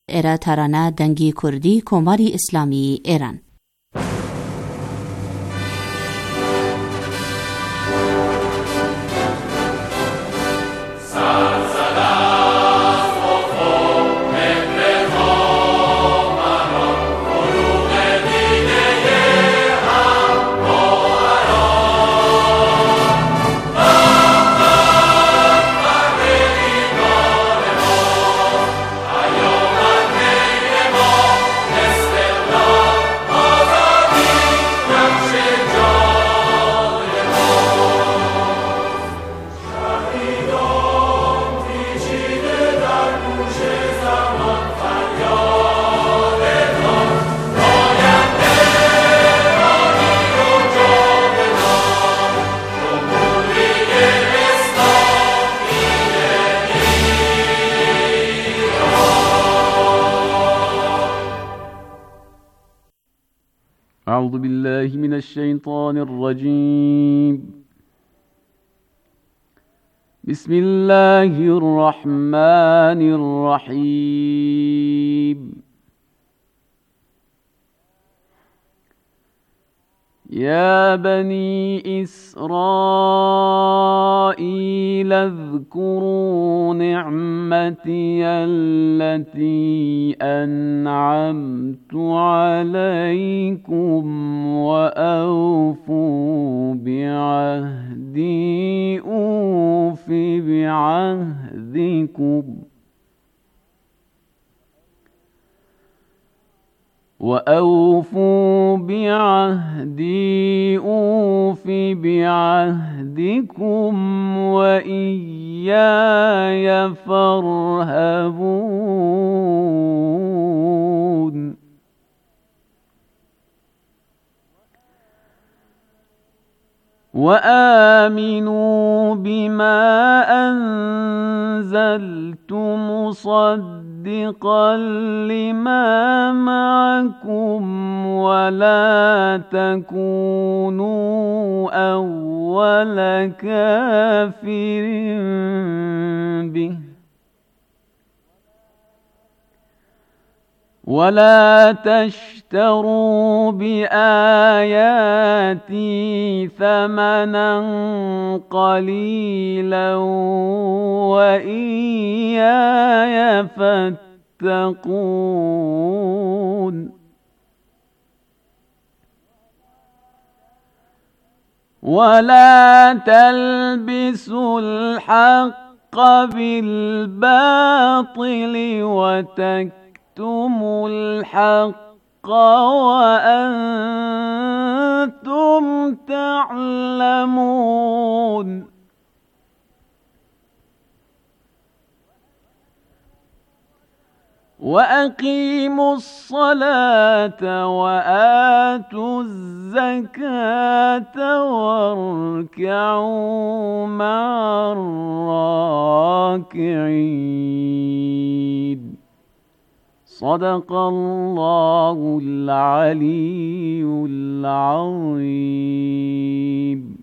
ارا ترانه دنگی کردی کماری اسلامی ایران. أعوذ بالله من الشيطان الرجيم. بسم الله الرحمن الرحيم. يا بني إسرائيل اذكروا نعمتي التي أنعمت عليكم وأوفوا بعهدي أوف بعهدكم وأوفوا بعهدي أوف بعهدكم وإياي فارهبون. وآمنوا بما أنزلت مصدقا لما معكم ولا تكونوا أول كافر به ولا تشتروا بآياتي ثمنا قليلا وإياي فاتقون. ولا تلبسوا الحق بالباطل وتكتموا الحق وأنتم تعلمون. وأقيموا الصلاة وآتوا الزكاة واركعوا مع الراكعين. صدق الله العلي العظيم.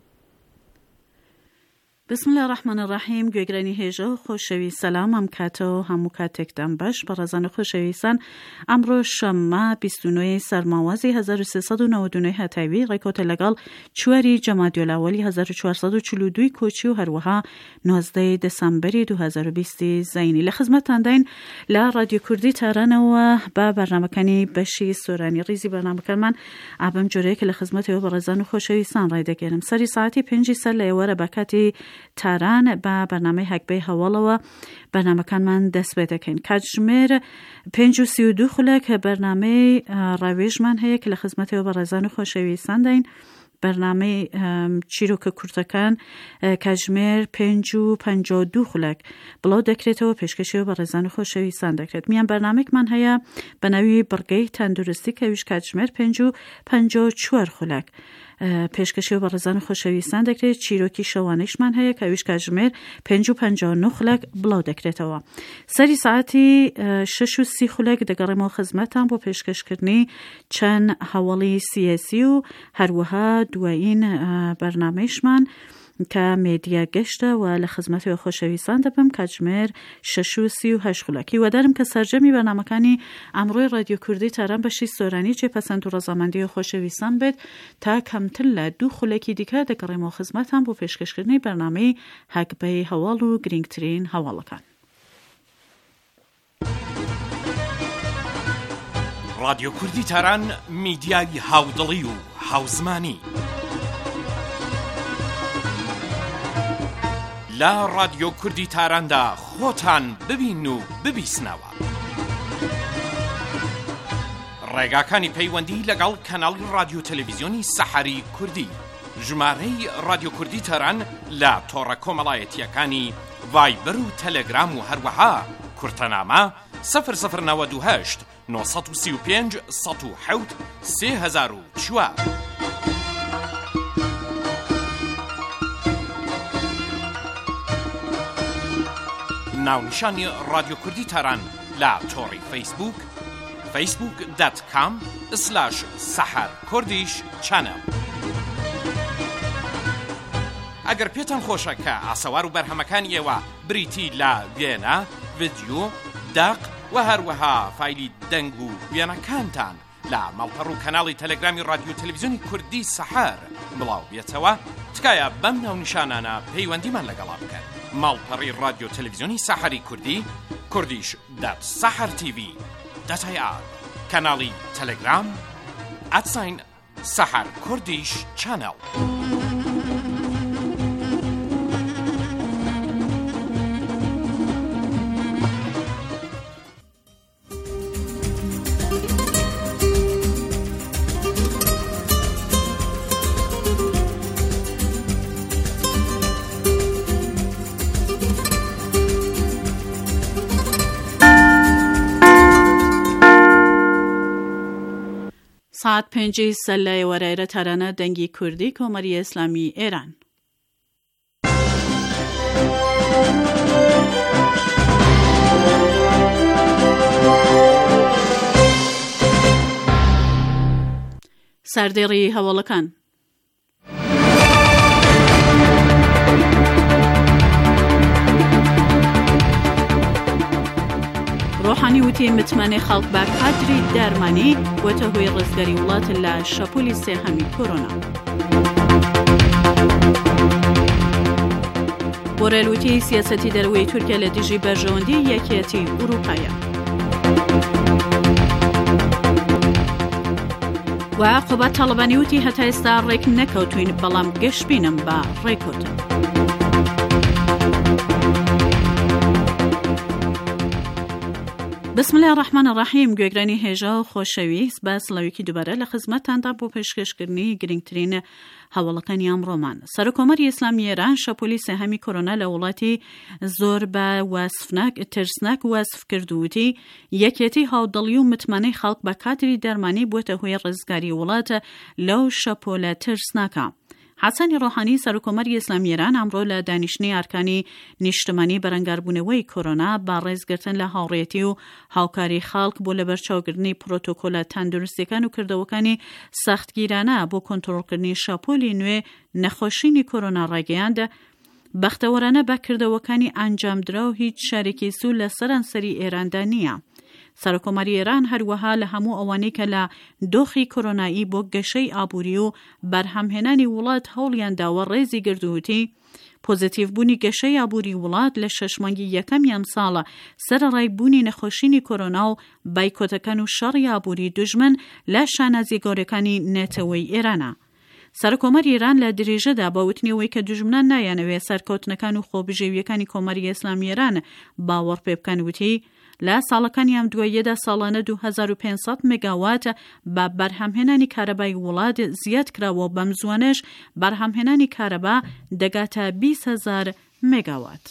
بسم الله الرحمن الرحیم. گوگرانی هجا خوشوی سلام هم کاتو همو کاتکتن باش برازان خوشویسان. امروز شنبه 29 سرماوازی 1399 هتایوی ریکوت لگال چواری جمادی الاولی 1442 کوچی و هروها 19 دسامبری 2020 زینی لخدمتتان دین ل رادیو کردی تهران و با برنامه‌کنی بشی سورانی ریزی برنامه‌کن من ابم جوری که لخدمت و برازان خوشویسان رای دگیرم سری ساعتی 5 سال و ربکتی تران با برنامه حکبه حواله و برنامه کن من دست بده کن کجمر 532 خلک برنامه رویج من هی که لخدمت و برازان خوشویسان دین برنامه چیروک کورتکان کجمر 552 خلک بلا دکرت و پیشکشی و برازان خوشویسان دکرت میان برنامه من هی به نوی برگه تندرستی که ویش کجمر 554 خلک پیشکشی و برزن خوشویستان دکره چیروکی شوانش من هیا که ویش کجمر 559 خلک بلا دکرت و سری ساعتی 6:30 خلک دگر ما خدمتم با پیشکش کردنی چند حوالی سیاسی و هر وها دوائین برنامهش من کە مێدیا گەشتە و لە خزمەتی خۆشەویستان دەبم کاتژمێر 6:38 خولەکی وەدارم کە سەرجەمی بەرنامەکانی ئەمڕۆی رادیۆ کوردی تاران بەشی سۆرانی جێپەسەند و ڕەزامەندی خۆشەویستان بێت تا کەمتر لە 2 خولەکی دیکە دەگەڕێمەوە خزمەتان بۆ پێشکەشکردنی بەرنامەی هەگبەی هەواڵ و گرنگترین هەواڵەکان. رادیۆ کوردی تاران میدیای هاودڵی و هاوزمانی لە رادیۆ کوردی تاراندا خۆتان ببین و ببیسنەوە. ڕێگاکانی پەیوەندی لەگەڵ کەناڵی رادیۆ تەلەڤیزیۆنی سەحەری کوردی، ژمارەی رادیۆ کوردی تاران لە تۆڕە کۆمەڵایەتیەکانی ڤایبەر و تەلەگرام و هەروەها کورتەنامە 0098 935 107 3004. ناونیشانی رادیۆ کوردی تاران لە تۆڕی فەیسبوک facebook.com/saharkurdish channel. ئەگەر پێتان خۆشە کە ئاسەوار و بەرهەمەکانی ئێوە بریتی لە وێنە، ڤیدیۆ، داق و هەروەها فایلی دەنگ و وێنەکانتان لە ماڵپەڕ و کەناڵی تەلەگرامی رادیۆ تەلەڤیزیۆنی کوردی سەحەر بڵاو بێتەوە، تکایە بەم ناونیشانانە پەیوەندیمان لەگەڵا بکەن. ماڵپەڕی رادیۆ تەلەڤیزیۆنی سەحەری کوردی kurdish.sahartv.ir، کەناڵی تەلەگرام @saharkurdish channel. ساعت 5 سەلای وەرایرە تارانە دەنگی کوردی کۆمەری ئیسلامی ئێران. سەردێڕی هەواڵەکان. ڕۆحانی وتی متمانەی خەڵک بە کادری دارمانی وەتە هۆی ڕزگاری وڵات لە شەپۆلی سێهەمی کۆرۆنا. بۆرێل وتی سیاسەتی دەرەوەی تورکیا لە دژی بەرژەوەندی یەکێتی ئوروپایە. و قوبات تاڵبانی وتی هەتا ئێستا ڕێک نەکەوتوین بەڵام گەشت بینم بە ڕێککەوتن. بسم الله الرحمن الرحیم. گوێگرانی هێژە و خۆشەویست، بە سڵاوێکی دووبارە لە خزمەتتاندا بۆ پێشکەشکردنی گرنگترین هەواڵەکانی ئەمڕۆمان. سەرۆکۆمەری ئیسلامی ئێران شەپۆلی سێهەمی کۆرۆنا لە وڵاتی زۆر بە ترسناک وەسف کردووتی یەکێتی هاودڵی و متمانەی خەڵک بە کادری دەرمانی بووەتە هۆی ڕزگاری وڵاتە لەو شەپۆلە ترسناکە. حەسەنی ڕۆحانی سەرۆکۆمەری ئیسلامی ئێران ئەمڕۆ لە دانیشتنی ئارکانی نیشتمانی بەرەنگاربوونەوەی کۆرۆنا با ڕێزگرتن لە هاوڕێتی و هاوکاری خەڵک بۆ لەبەرچاوگرتنی پرۆتۆکۆلە تەندروستیەکان و کردەوەکانی سەختگیرانە بۆ کۆنتڕۆڵکردنی شەپۆلی نوێ نەخۆشینی کۆرۆنا ڕاگەیاند. بەختەوەرانە بەکردەوەکانی ئەنجامدرا و هیچ شارێکی سوو لە سەرانسەری ئێراندا نییە. سەرۆکۆمەری ئێران هەروەها لە هەموو ئەوانەی کە لە دۆخی کۆرۆنایی بۆ گەشەی ئابووری و بەرهەمهێنانی وڵات هەوڵیان داوە ڕێزی گردووتی پۆزیتیڤ بوونی گەشەی ئابووری وڵات لە 6 مانگی یەکەمی ئەم ساڵە سەرەڕای بوونی نەخۆشینی کۆرۆنا و بایکۆتەکان و شەڕی ئابووری دوژمن لە شانازی گەورەکانی نێتەوەی ئێرانە. سەرۆکۆمەری ئێران لە درێژەدا بە وتنیەوەی کە دوژمنان نایانەوێت سەرکەوتنەکان و خۆبژێویەکانی کۆمەری ئیسلامی ئێران باوەڕ پێ بکەن وتی لە ساڵەکانی ئەم دواییەدا ساڵانە 2500 مگاوات بە بەرهەمهێنانی کارەبای وڵات زیاد کراوە و بەم زوانەش بەرهەمهێنانی کارەبا دەگاتە 20,000 مگاوات.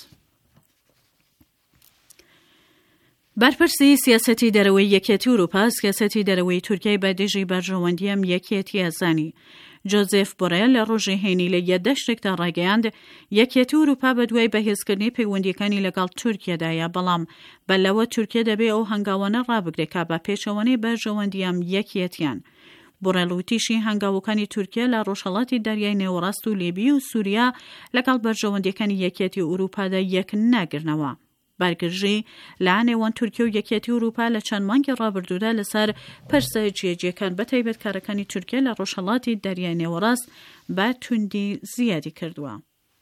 بەرپرسی سیاسەتی دەرەوەی یەکێتی ئوروپا سیاسەتی دەرەوەی تورکیای بە دژی بەرژەوەندی ئەم یەکێتی ئەزانی. جۆزێف بۆرێل لە ڕۆژی هێنی لە یەدەشتێکدا ڕاگەیاند یەکێتی ئوروپا بە دوای بەهێزکردنی پەیوەندیەکانی لەگەڵ تورکیادایە، بەڵام بەلەوە تورکیا دەبێ ئەو هەنگاوانە ڕابگرێت کە بە پێچەوانەی بەرژەوەندی ئەم یەکێتیان. بۆڕێڵ وتیشی هەنگاوەکانی تورکیا لە ڕۆژهەڵاتی دەریای نێوەڕاست و لیبی و سووریا لەگەڵ بەرژەوەندەکانی یەکێتی ئوروپادا یەک ناگرنەوە. بارگرژی لە نێوان تورکیا و یەکێتی ئوروپا لە چەند مانگی ڕابردوودا لەسەر پرسە جێجیەکان بەتایبەت کارەکانی تورکیا لە ڕۆژهەڵاتی دەریای نێوەڕاست بە توندی زیادی کردووە.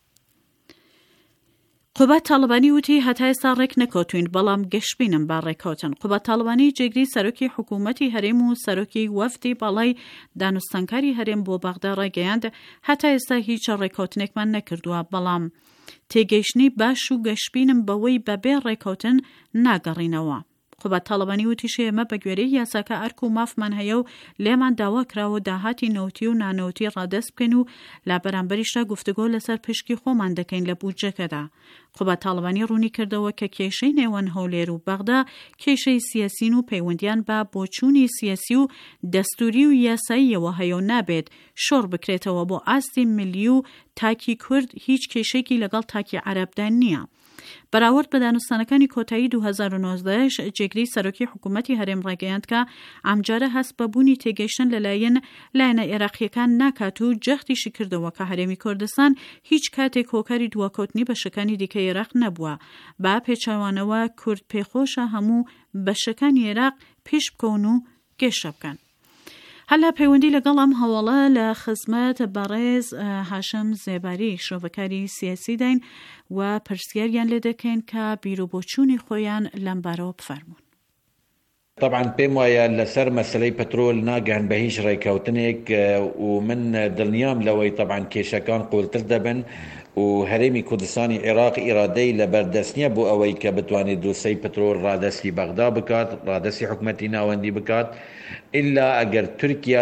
قوبات تاڵبانی وتی هەتا ئێستا ڕێک نەکەوتوین بەڵام گەشتبینم با ڕێککەوتن. قوبات تاڵبانی جێگری سەرۆکی حکوومەتی هەرێم و سەرۆکی وەفدی باڵای دانوستانکاری هەرێم بۆ بەغدا ڕێگەیاند هەتا ئێستا هیچ ڕێککەوتنێکمان نەکردووە، بەڵام تێگەیشتنی باش و گەشتبینم بەوەی بەبێ ڕێککەوتن ناگەڕینەوە. قوبات تاڵبانی وتیشی ئێمە بە گوێرەی یاساکە ئەرک و مافمان هەیە و لێمان داوا کراوە داهاتی نەوتی و نانەوتی ڕادەست بکەین و لا بەرامبەریشدا گفتوگۆ لەسەر پشکی خۆمان دەکەین لە بودجەکەدا. قوبات تاڵبانی ڕوونی کردەوە کە کێشەی نێوان هەولێر و بەغدا کێشەی سیاسین و پەیوەندیان بە بۆچوونی سیاسی و دەستوری و یاساییەوە هەیە و نابێت شۆڕ بکرێتەوە بۆ ئاستی ملی و تاکی کورد هیچ کێشێکی لەگەڵ تاکی عەرەبدا نییە. بەراورد بە دانوستانەکانی کۆتایی 2019 جێگری سەرۆکی حکوومەتی هەرێم ڕێگەیاند کە ئەمجارە هەست بە بوونی تێگەیشتن لایەنە عێراقیەکان ناکات و جەختیشی کردەوە کە هەرێمی کوردستان هیچ کاتێک هۆکاری دواکەوتنی بەشەکانی دیکە عێراق نەبووە. با پێچەوانەوە کورد پێخۆشە هەموو بەشەکانی عێراق پێش بکەون و گەشە بکەن. هەلا پەیوەندی لەگەڵ ئەم هەواڵە لە خزمەت بەڕێز هاشم زێباری شۆڤەکاری سیاسی داین و پرسیاریان لێ دەکەین کە بیرۆبۆچوونی خۆیان لەم بارەوە بفەرمون. طبعا پێم وایە لەسەر مەسلەی پەترۆل ناگەهن بە هیچ ڕێککەوتنێک و من دڵنیام لەوەی طبعا کێشەکان قوڵتر دەبن و هەرێمی کوردستانی عێراق ئیرادەی لە بەردەستنیە بۆ ئەوەی کە بتوانێت دۆسەی پەترۆل ڕادەستی بەغدا بکات، ڕادەستی حکوومەتی ناوەندی بکات، ئللا ئەگەر تورکیا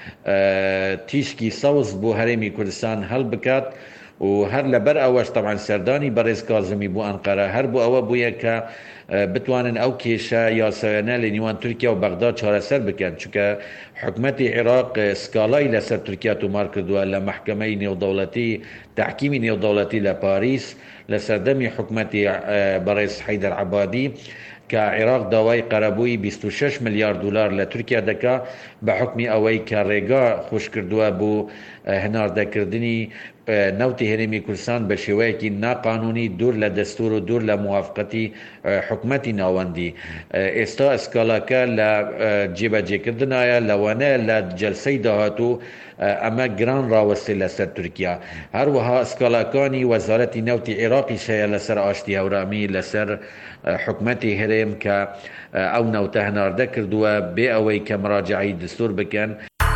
تیشکی سەوز بۆ هەرێمی کوردستان هەڵ بکات و هەر لەبەر ئەوەش طبعا سەردانی بەڕێز کاظمی بۆ ئەنقەرە هەر بۆ ئەوە بوویە کە بتوانن ئەو کێشە یاسایانە لە نێوان تورکیا و بەغدا چارەسەر بکەن، چونکە حکوومەتی عێراق سکالای لەسەر تورکیا تومار کردووە لە محکەمەی نێودەوڵەتی تحکیمی نێودەوڵەتی لە پاریس لە سەردەمی حکوومەتی بەڕێز حەیدەر عەبادی کە عێراق داوای قەرەبووی 26 ملیارد دلار لە تورکیا دەکا بە حکمی ئەوەی کە ڕێگا خۆش کردووە بۆ هەناردەکردنی نەوتی هەرێمی کوردستان بە شێوەیەکی ناقانونی دوور لە دەستور و دوور لە موافقەتی حکوومەتی ناوەندی. ئێستا ئەسکالاکە لە جێبەجێکردنایە لەوانەیە لە جەلسەی داهاتوو ئەمە گران ڕاوەستی لەسەر تورکیا. هەروەها ئەسکالاکانی وەزارەتی نەوتی عێراقی شەیە لەسەر ئاشتی هەورامی لەسەر حکوومەتی هەرێم کە ئەو نەوتە هەناردە کردووە بێ ئەوەی کە مراجعی دستور بکەن.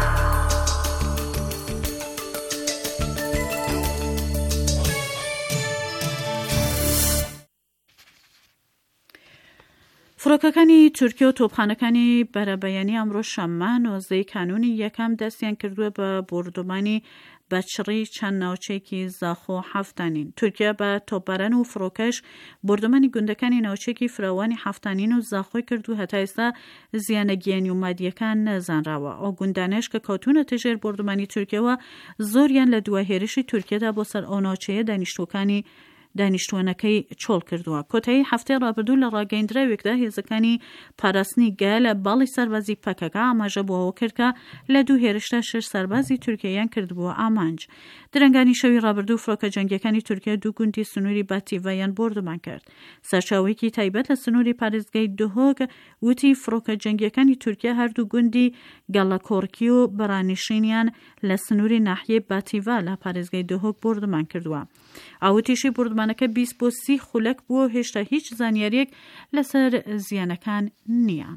فڕۆکەکانی تورکیا و تۆپخانەکانی بەرەبەیانی ئەمڕۆ شەممە 19 کانونی یەکەم دەستیان کردووە بە بردومانی بەچڕی چەند ناوچەیەکی زاخۆ هەفتانین. تورکیا بە تۆپباران و فڕۆکەش بردومانی گوندەکانی ناوچەیەکی فراوانی هەفتانین و زاخۆی کرد و هەتا ئێستا زیانە گیانی و مادیەکان نەزانراوە. ئەو گوندانش کە کەوتونەتە ژێر بردومانی تورکیەوە زۆریان لە دوای هێرشی تورکیادا بۆ سەر ئەو ناوچەیە دانیشتوانەکەی چۆڵ کردووە. کۆتایی هەفتەی ڕابردوو لە ڕاگەیاندراوێکدا هێزەکانی پاراستنی گەل لە باڵی سەربازی پەکەکە ئاماژە بۆەوە کرد کە لە دوو هێرشدا 6 سەربازی تورکیایان کردبووە ئامانج. درەنگانی شەوی ڕابردوو فڕۆکە جەنگیەکانی تورکیا دوو گوندی سنووری باتیڤایان بردومان کرد. سەرچاوەیەکی تایبەت لە سنووری پارێزگای دهۆک وتی فڕۆکە جەنگیەکانی تورکیا هەردوو گوندی گەڵەکۆڕکی و بەرانیشینیان لە سنووری ناحیەی باتیڤا لە پارێزگای دهۆک بردومان کردووە. ئاوتیشی بردومانەکە 20 بۆ 30 خولەک بووە، هێشتا هیچ زانیاریەک لەسەر زیانەکان نییە.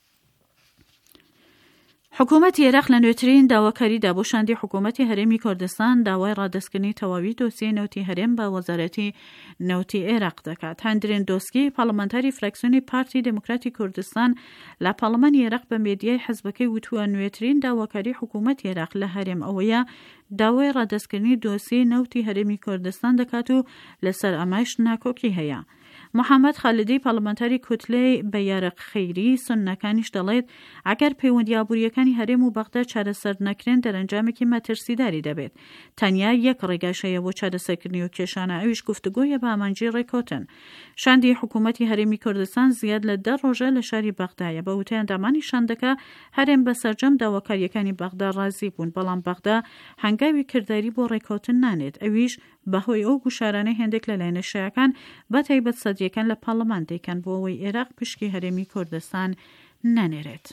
حکوومەتی عێراق لە نوێترین داواکاریدا بۆ شاندی حکوومەتی هەرێمی کوردستان داوای ڕادەستکردنی تەواوی دۆسیە نەوتی هەرێم بە وەزارەتی نەوتی عێراق دەکات. هەندرێن دۆسکی پاڵەمانتاری فراکسیۆنی پارتی دموکراتی کوردستان لە پاڵەمانی عێراق بە مێدیای حەزبەکەی وتووە نوێترین داواکاری حکوومەتی عێراق لە هەرێم ئەوەیە داوای ڕادەستکردنی دۆسیە نەوتی هەرێمی کوردستان دەکات و لەسەر ئەمەش ناکۆکی هەیە. محەممەد خالیدی پەرلەمانتاری کوتلەی بەیارق خەیری سوننەکانیش دەڵێت ئەگەر پەیوەندیابووریەکانی هەرێم و بەغدا چارەسەر نەکرێن دەرەنجامێکی مەترسیداری دەبێت. تەنیا یەک ڕێگاشەیە بۆ چارەسەرکردنی و کێشانە، ئەویش گفتوگۆیە بە ئامانجی ڕێکۆتن. شاندی حکوومەتی هەرێمی کوردستان زیاد لە 10 ڕۆژە لە شاری بەغدایە. بە وتەی ئەندامانی شاندەکە هەرێم بەسەرجەم داواکاریەکانی بەغدا ڕازی بوون، بەڵام بەغدا هەنگاوی کردداری بۆ ڕێکۆتن نانێت. ئەویش بەهۆی ئەو گوشارانەی هێندێک لە لایەنە شایەکان بە تایبەت سەدرەکان لە پاڵەمان دەیکەن بۆ ئەوەی عێراق پشکی هەرێمی کوردستان نانێرێت.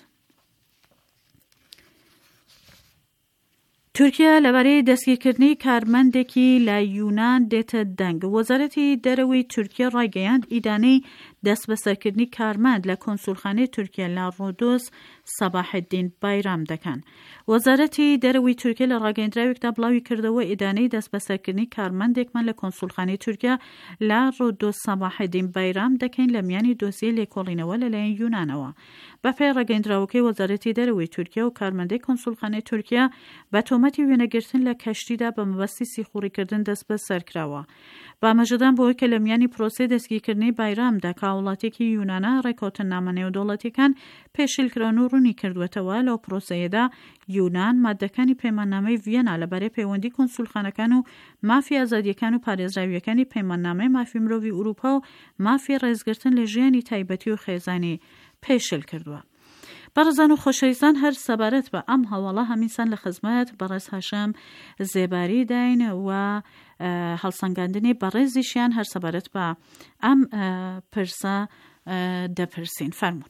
تورکیا لەبارەی دەستگیرکردنی کارمەندێکی لە یونان دێتە دەنگ. وەزارەتی دەرەوەی تورکیا ڕایگەیاند ئیدانەی دەست بەسەرکردنی کارمەند لە کۆنسولخانەی تورکیا لە ڕۆدۆس سەباحدین بایرام دەکەن. وەزارەتی دەرەوەی تورکیا لە ڕاگەیەندراوێکدا بڵاوی کردەوە ئیدانەی دەست بەسەرکردنی کارمەندێکمان لە کۆنسولخانەی تورکیا لە ڕۆدۆس سەباحدین بایرام دەکەین لە میانی دۆسیە لێکۆڵینەوە لەلایەن یونانەوە. بەپێی ڕاگەیەندراوەکەی وەزارەتی دەرەوەی تورکیا و کارمەندەی کۆنسولخانەی تورکیا بە تۆمەتی وێنەگرتن لە کەشتیدا بە مەبەستی سیخوڕیکردن دەست بەسەرکراوە. بامەژەدان بۆی کە لە میانی پرۆسەی دەستگیرکردنی بایرامدا کە وڵاتێکی یونانە ڕێکۆتن نامە نێودەوڵەتیەکان پێشیلکران و ڕوونی کردوێتەوە. لەو پرۆسەیەدا یونان مادەکانی پەیماننامەی ڤیەنا لەبارەی پەیوەندی کۆنسولخانەکان و مافی ئازادیەکان و پارێزراویەکانی پەیماننامەی مافی مرۆڤی ئوروپا و مافی ڕێزگرتن لە ژیانی تایبەتی و خێزانی پێشیل کردووە. بەڕێزان و خۆشەویستان، هەر سەبارەت بە ئەم هەواڵە هەمیسان لە خزمەت بەڕێز هاشم زێباری داین و هەڵسەنگاندنی بەڕێزیشیان هەر سەبارەت بە ئەم پرسە دەپرسین. فەرمون.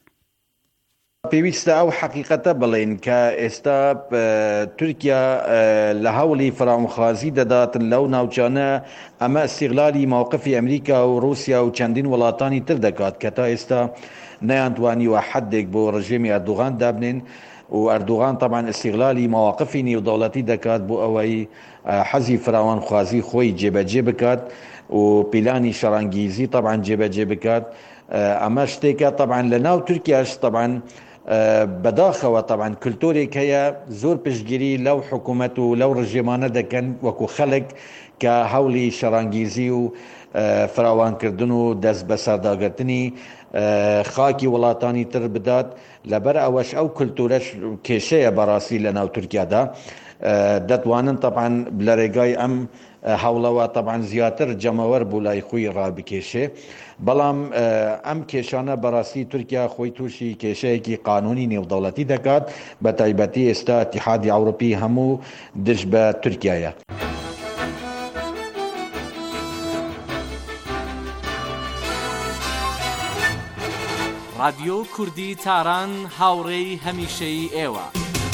پێویستە ئەو حەقیقەتە بڵێن کە ئێستا تورکیا لە هەوڵی فراوانخوازی دەداتن لەو ناوچانە ئەمە استیغلالی مووقفی ئەمریکا و رووسیا و چەندین وڵاتانی تر دەکات کە تا ئێستا نەیانتوانیوە حەدێک بۆ ڕژێمی ئەردوغان دابنێن و ئەردوغان طبعا استیغلالی مواقفی نێودەوڵەتی دەکات بۆ ئەوەی حەزی فراوانخوازی خۆی جێبەجێ بکات و پیلانی شەڕانگیزی طبعا جێبەجێ بکات. ئەمە شتێکە طبعا لە ناو تورکیاش طبعا بەداخەوە طبعا کلتورێک هەیە زۆر پشتگیری لەو حکوومەت و لەو ڕژێمانە دەکەن وەکو خەڵک کە هەوڵی شەڕانگیزی و فراوانکردن و دەست بە سەرداگرتنی خاکی وڵاتانی تر بدات. لەبەر ئەوەش ئەو کلتورەش کێشەیە بەڕاستی لە ناو تورکیادا دەتوانن طبعا لە ڕێگای ئەم هەوڵەوە طبعا زیاتر جەمەوەەر بوو لای خۆی ڕابکێشێ. بەڵام ئەم کێشانە بەڕاستی تورکیا خۆی تووشی کێشەیەکی قانونی نێودەوڵەتی دەکات، بە تایبەتی ئێستا ئیتیحادی ئەوروپی هەموو دژ بە تورکیایە. رادیۆ کوردی تاران هاوڕێی هەمیشەی ئێوە.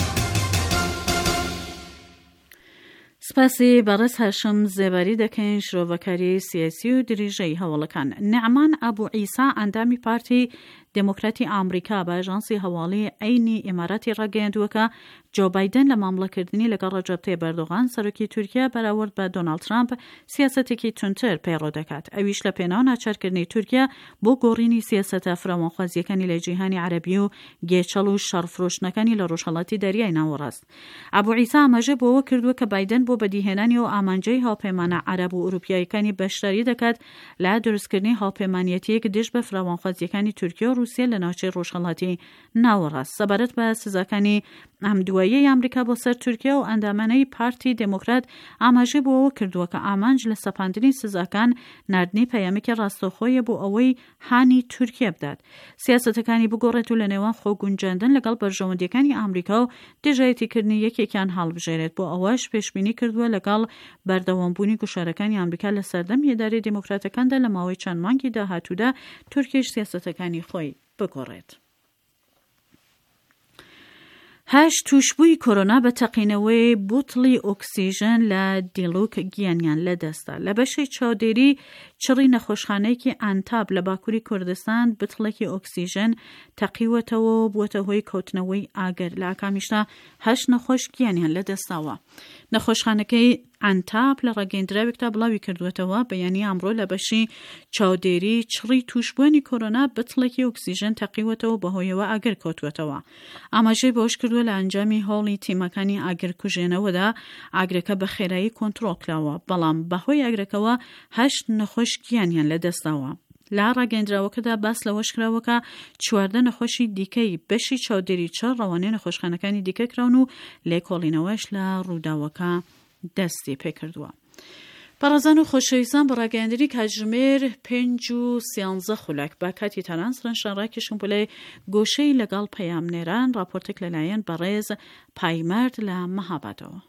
سپاسی بەڕێز هاشم زێباری دەکەین شرۆڤەکاری سیاسی و دریژەی هەوڵەکان. نەعمان ئەبوو عیسا ئەندامی پارتی دموکراتی ئامریکا بە ئاژانسی هەواڵی عینی ئیماراتی ڕاگەیاندووە جۆ بایدن لە مامڵەکردنی لەگەڵ ڕەجەب تەیب ئەردۆغان سەرۆکی تورکیا بەراورد بە دۆناڵد ترامپ سیاسەتێکی تونتر پەیڕۆ دەکات. ئەویش لە پێناو ناچارکردنی تورکیا بۆ گۆڕینی سیاسەتە فراوانخوازیەکانی لە جیهانی عەرەبی و گێچەڵ و شەڕفرۆشتنەکانی لە ڕۆژهەڵاتی دەریای ناوەڕاست. ئەبوو عیسا ئاماژە بۆەوە کردووە کە بایدن بۆ بەدیهێنانی و ئامانجەی هاوپەیمانە عەرەب و ئوروپیایەکانی بەشداری دەکات لە دروستکردنی هاوپەیمانیەتیەک دژ بە فراوانخوازیەکانی تورکیا و رووسیا لە ناوچەی ڕۆژهەڵاتی ناوەڕاست. سەبارەت بە سزاکانی ئەمدواییەی ئەمریکا بۆ سەر تورکیا و ئەندامانەی پارتی دموکرات ئاماژەی بۆەوە کردووە کە ئامانج لە سەپاندنی سزاکان نردنی پەیامێکی ڕاستەوخۆیە بۆ ئەوەی هانی تورکیا بدات، سیاسەتەکانی بگۆڕێت و لە نێوان خۆگونجاندن لەگەڵ بەرژەوەندیەکانی ئەمریکا و دژایەتیکردنی یەکێکیان هەڵبژێرێت. بۆ ئەوەش پێشبینی کردووە لەگەڵ بەردەوامبوونی گوشارەکانی ئەمریکا لە سەردەم هێداری دموکراتەکاندا لە ماوەی چەند مانگی داهاتوودا تورکیش سیاسەتەکانی خۆی بگۆڕێت. 8 توشبووی کۆرۆنا بە تەقینەوەی بوتڵی ئۆکسیژن لە دیلوک گیانیان لەدەستا. لە بەشەی چاودێری چڕی نەخۆشخانەیەکی ئانتاب لە باکووری کوردستان بتڵێکی ئۆکسیژن تەقیوەتەوە و بووەتە هۆی کەوتنەوەی ئاگر. لە ئاکامیشدا 8 نەخۆش گیانیان لەدەستاوە. نەخۆشخانەکەی ئانتاب لە ڕاگەیەندراوێکدا بڵاوی کردوێتەوە بەیانی ئەمڕۆ لە بەشی چاودێری چڕی توشبوونی کۆرۆنا بتڵێکی ئۆکسیژن تەقیوەتەوە بەهۆیەوە ئاگر کەوتوێتەوە. ئاماژەی بەوەش کردووە لە ئەنجامی هۆڵی تیمەکانی ئاگرکوژێنەوەدا ئاگرەکە بە خێرایی کۆنتڕۆڵ کراوە، بەڵام بەهۆی ئاگرەکەوە 8 نەخۆش گیانیان لەدەستاوە. لە ڕاگەیەندراوەکەدا باس لەوەش کراوەکە 14 نەخۆشی دیکەی بەشی چاودێری 4 ڕەوانەیە نەخۆشخانەکانی دیکە کراون و لێکۆڵینەوەش لە ڕووداوەکە دەستی پێکردووە. بەڕێزان و خۆشەویستان بە ڕاگەیاندنی کاتژمێر 5:13 خولەک بە کاتی تەران سرنشان ڕاکێشن بۆ لای گۆشەی لەگەڵ پەیامنێران راپۆرتێک لەلایەن بەڕێز پایمەرد لە مەهابادەوە.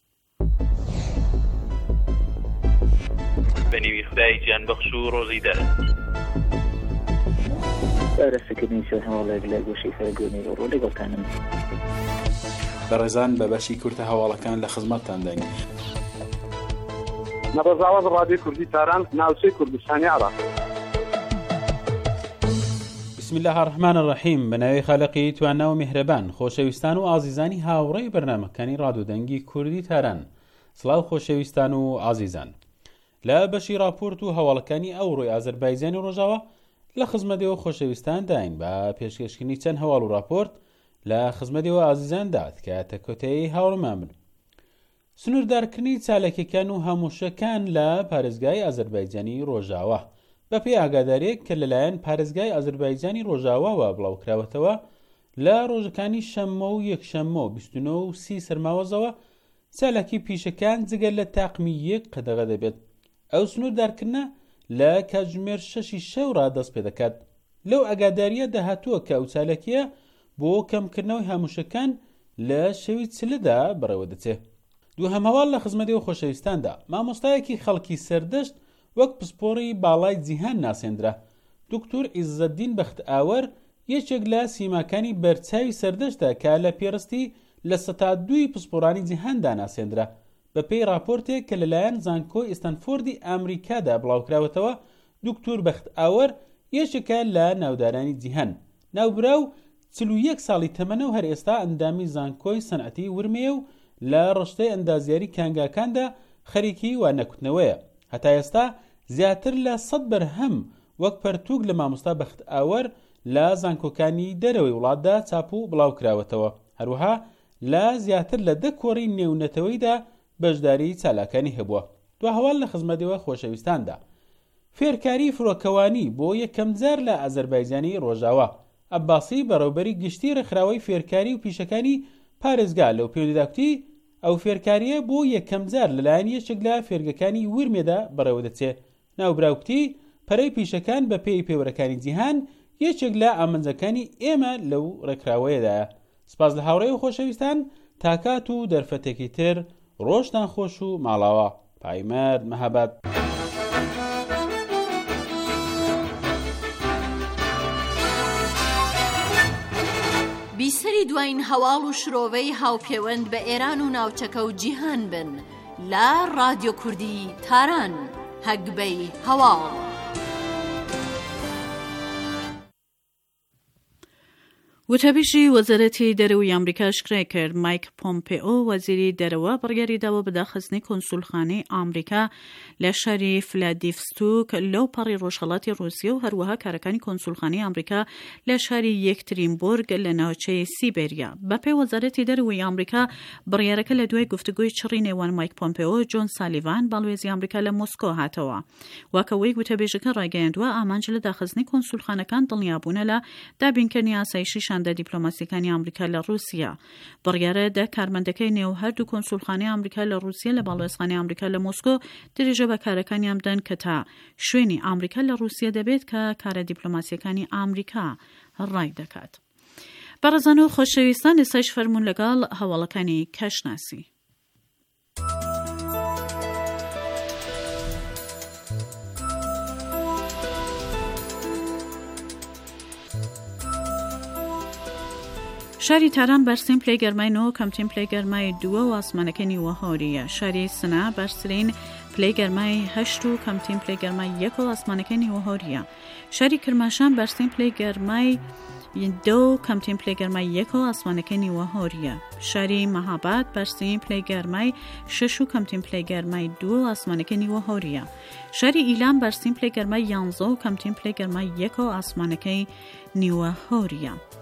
بەنیوی خدای گیان بەخش و ڕۆزی دەر ئارەسەکردنی سەر هەواڵێک لە گۆشەی فەرگۆنی ڕۆ لەگەڵتانم. بەڕێزان بە بەشی کورتە هەواڵەکان لە خزمەتتان دەین. نەڕەزاوەز ڕادیۆ کوردی تاران ناوچەی کوردستانی عێراق. بسم الله الرحمن الرحیم. بەناوی خالقی تواننا و میهرەبان. خۆشەویستان و ئازیزانی هاوڕێی بەرنامەکانی ڕادیۆدەنگی کوردی تاران، سڵاو خۆشەویستان و ئازیزان. لە بەشی راپۆرت و هەواڵەکانی ئەوڕۆی ئازەربایجانی ڕۆژاوە لە خزمەتەوە خۆشەویستان داین بە پێشکەشکردنی چەند هەواڵ و راپۆرت لە خزمەتەوە ئازیزان دات کە تەکۆتەیی هاوڕێمان بن. سنووردارکردنی چالاکیەکان و هەمووشەکان لە پارێزگای ئازەربایجانی ڕۆژاوە بەپێی ئاگاداریەک کە لەلایەن پارێزگای ئازەربایجانی ڕۆژاوەوە بڵاوکراوەتەوە لە ڕۆژەکانی شەممە و یەکشەممە و 29 و 30 سەرماوەزەوە چالاکی پیشەکان جگەل لە تاقمی 1 قەدەغە دەبێت. ئەو سنووردارکردنە لە کاتژمێر 6 شەو دەست پێ دەکات. لەو ئاگاداریە داهاتووە کە ئەو چالاکیە بۆ کەمکردنەوەی هەمووشەکان لە شەوی چلەدا بەڕێوە دەچێت. دووهەم هەواڵ لە خزمەتەوە خۆشەویستاندا مامۆستایەکی خەڵکی سەردەشت وەک پسپۆڕی باڵای جیهان ناسێندرا. دکتۆر عیزەدین بەختئاوەر یەکێک لە سیماکانی بەرچاوی سەردەشتە کە لە پێڕستی لە 102 پسپۆڕانی جیهاندا ناسێندرا. بەپێی راپۆرتێک کە لەلایەن زانکۆی ئستانفۆردی ئامریکادا بڵاوکراوەتەوە، دکتۆر بەختئاوەر یەکێکە لە ناودارانی جیهان. ناوبراو 41 ساڵی تەمەنە و هەر ئێستا ئەندامی زانکۆی سەنعەتی ورمێ و لە ڕشتەی ئەندازیاری کانگاکاندا خەریکی وانەکوتنەوەیە. هەتا ئێستا زیاتر لە 100 بەرهەم وەک پەرتووک لە مامۆستا بەختئاوەر لە زانکۆکانی دەرەوەی وڵاتدا چاپ و بڵاوکراوەتەوە. هەروەها لە زیاتر لە 10 کۆڕی نێونەتەوەیدا بەشداری چالاکانی هەبووە. دو هەواڵ لە خزمەتەوە خۆشەویستاندا فێرکاری فرۆکەوانی بۆ یەکەم جار لە ئازەربایجانی ڕۆژاوە. عەباسی بەڕێوەبەری گشتی ڕێکخراوەی فێرکاری و پیشەکانی پارێزگا لەو پەیوەندیداکتی ئەو فێرکاریە بۆ یەکەم جار لەلایەن یەکێک لە فێرگەکانی ورمێدا بەڕێوە دەچێت. ناوبراوکتی پەرەی پیشەکان بە پێی پێوەرەکانی جیهان یەکێک لە ئامانجەکانی ئێمە لەو ڕێکخراوەیەدایە. سپاس لە هاوڕێی و خۆشەویستان. تاکات و دەرفەتێکی تر ڕۆژتان خۆش و ماڵاوە. پایمەرد مەهاباد. بیسەری دوایین هەواڵ و شرۆڤەی هاوپەیوەند بە ئێران و ناوچەکە و جیهان بن لە ڕادیۆ کوردی تاران. هەگبەی هەواڵ. وتەبیژی وەزارەتی دەرەوەی ئەمریکا شکرای کرد مایک پۆمپێۆ وەزیری دەرەوە بڕیاری داوە بە داخستنی کۆنسولخانەی ئەمریکا لە شاری فلادیڤستوک لەو پەڕی ڕۆژهەڵاتی رووسیا و هەروەها کارەکانی کۆنسولخانەی ئەمریکا لە شاری یەکترینبۆرگ لە ناوچەی سیبێریا. بەپێی وەزارەتی دەرەوەی ئەمریکا بڕیارەکە لە دوای گفتوگۆی چڕی نێوان مایک پۆمپێۆ جۆن سالیڤان باڵوێزی ئەمریکا لە مۆسکۆ هاتەوە. واکەوەی وتەبێژەکە ڕاگەیاندووە ئامانج لە داخستنی کۆنسولخانەکان دڵنیابوونە لە دابینکردنی ئاسایشی شاندا دیپلۆماسیەکانی ئەمریکا لە رووسیا. بڕیارە دە کارمەندەکەی نێو هەردوو کۆنسولخانەی ئەمریکا لە رووسیا لە باڵوێزخانەی ئەمریکا لە مۆسکۆ درێژە بە کارەکانیان بدەن کە تا شوێنی ئەمریکا لە رووسیا دەبێت کە کارە دیپلۆماسیەکانی ئەمریکا ڕای دەکات. بەڕێزان و خۆشەویستان ئێستاش فەرموون لەگەڵ هەواڵەکانی کەشناسی. شاری تاران بەرزترین پلەی گەرمای 9 و کەمترین پلەی گەرمای 2 و ئاسمانەکە نیوەهۆریە. شاری سنا بەرزترین پلەی گەرمای 8 و کەمترین پلەی گەرمای 1 و ئاسمانەکە نیوەهۆریە. شاری کرماشان بەرزترین پلەی گەرمای 2 و کەمترین پلەی گەرمای 1 و ئاسمانەکە نیوەهۆریە. شاری مەهاباد بەرزترین پلەی گەرمای 6 و کەمترین پلەی گەرمای 2 و ئاسمانەکە نیوەهۆریە. شاری ئیلان بەرزترین پلەی گەرمای 11 و کەمترین پلەی گەرمای 1 و ئاسمانەکەی نیوەهۆریە.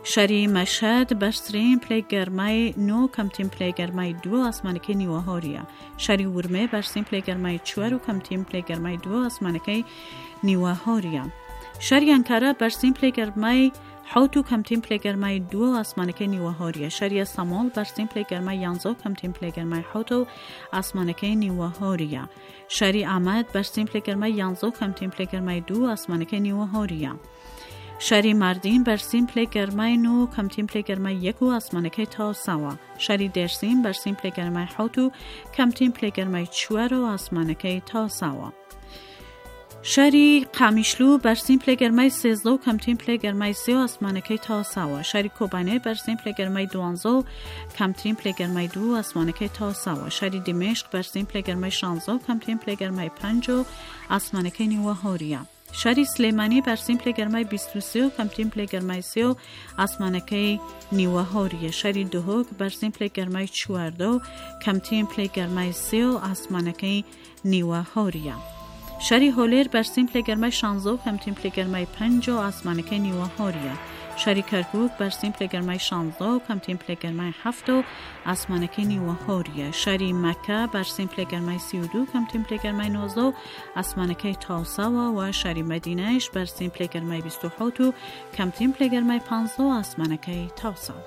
شاری مەشهد بەرزترین پلەی گەرمای 9 کەمترین پلەی گەرمای 2 ئاسمانەکەی نیوەهۆریە. شاری ورمێ بەرزترین پلەی گەرمای 4 و کەمترین پلەی گەرمای 2 ئاسمانەکەی نیوەهۆریە. شاری ئەنکارا بەرزترین پلەی گەرمای 7 و کەمترین پلەی گەرمای 2 ئاسمانەکەی نیوەهۆریە. شاری ئەستەمۆڵ بەرزترین پلەی گەرمای 11 و کەمترین پلەی گەرمای 7 و ئاسمانەکەی نیوەهۆریە. شاری ئامەد بەرزترین پلەی گەرمای 11 و کەمترین پلەی گەرمای 2 ئاسمانەکەی نیوەهۆریە. شاری ماردین بەرزترین پلەی گەرمای 9 و کەمترین پلەی گەرمای 1 و ئاسمانەکەی تاوساوە. شاری دێرسین بەرزترین پلەی گەرمای 7 و کەمترین پلەی گەرمای 4 و ئاسمانەکەی تاوساوە. شاری قامیشلو بەرزترین پلەی گەرمای 13 و کەمترین پلەی گەرمای 3 و ئاسمانەکەی تاوساوە. شاری کۆبانێ بەرزترین پلەی گەرمای 12 و کەمترین پلەی گەرمای 2 و ئاسمانەکەی تاوساوە. شاری دمشق بەرزترین پلەی گەرمای 16 و کەمترین پلەی گەرمای 5 و ئاسمانەکەی نیوەهۆریە. شاری سلێمانی بەرزترین پلەی گەرمای 23 و کەمترین پلەی گەرمای 3 و ئاسمانەکەی نیوەهۆریە. شاری دهۆک بەرزترین پلەی گەرمای 14 و کەمترین پلەی گەرمای 3 و ئاسمانەکەی نیوەهۆریە. شاری هۆلێر بەرزترین پلەی گەرمای 16 و کەمترین پلەی گەرمای 5 و ئاسمانەکەی نیوەهۆریە. شاری کەرکووک بەرزترین پلەی گەرمای 16 و کەمترین پلەی گەرمای 7 و ئاسمانەکەی نیوەهۆریە. شاری مەکە بەرزترین پلەی گەرمای 32 و کەمترین پلەی گەرمای 19 و ئاسمانەکەی تاوساوە و شاری مەدینەش بەرزترین پلەی گەرمای 27 و کەمترین پلەی گەرمای 15 و ئاسمانەکەی تاوساوە.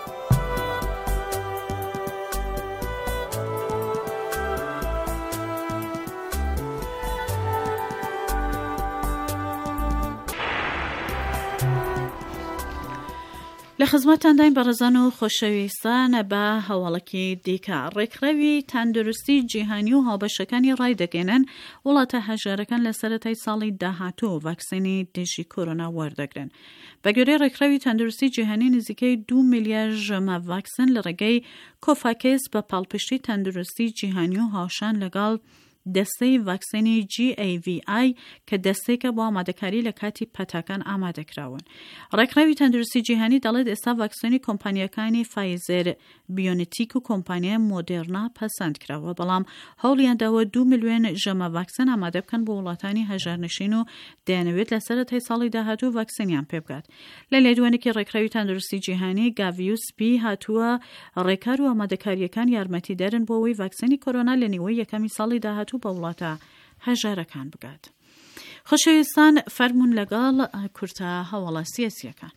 لە خزمەتتانداین بەڕێزان و خۆشەویستان بە هەواڵەکی دیکە ڕێکخراوی تەندروستی جیهانی و هاوبەشەکانی ڕایدەگەێنن وڵاتە هەژارەکان لە سەرەتای ساڵی داهاتوو ڤاکسینی دژی کۆرۆنا وەردەگرن. بە گوێرەی ڕێکخراوی تەندروستی جیهانی نزیکەی 2 میلیارد ژەمە ڤاکسین لە ڕێگەی کۆفاکس بە پاڵپشتی تەندروستی جیهانی و هاوشان لەگەڵ دەستەی ڤاکسینی GAVI کە دەستێکە بۆ ئامادەکاری لە کاتی پەتاکان ئامادەکراون. ڕێکخراوی تەندروستی جیهانی دەڵێت ئێستا ڤاکسینی کۆمپانیەکانی فایزەر، بیۆنتیک و کۆمپانیای مۆدێرنا پەسەند کراوە، بەڵام هەوڵیانداوە 2 ملیۆن ژەمە ڤاکسین ئامادە بکەن بۆ وڵاتانی هەژارنشین و دەیانەوێت لە سەرەتای ساڵی داهاتوو ڤاکسینیان پێ بکات. لە لێدوانێکی ڕێکخراوی تەندروستی جیهانی گاڤیوسپی هاتووە ڕێکار و ئامادەکاریەکان یارمەتی دەرن بۆ ئەوەی ڤاکسینی کۆرۆنا لە نیوەی یەکەمی ساڵی داهاتوو بە وڵاتە هەژارەکان بگات. خۆشەویستان فەرمون لەگەڵ کورتە هەواڵە سیاسیەکان.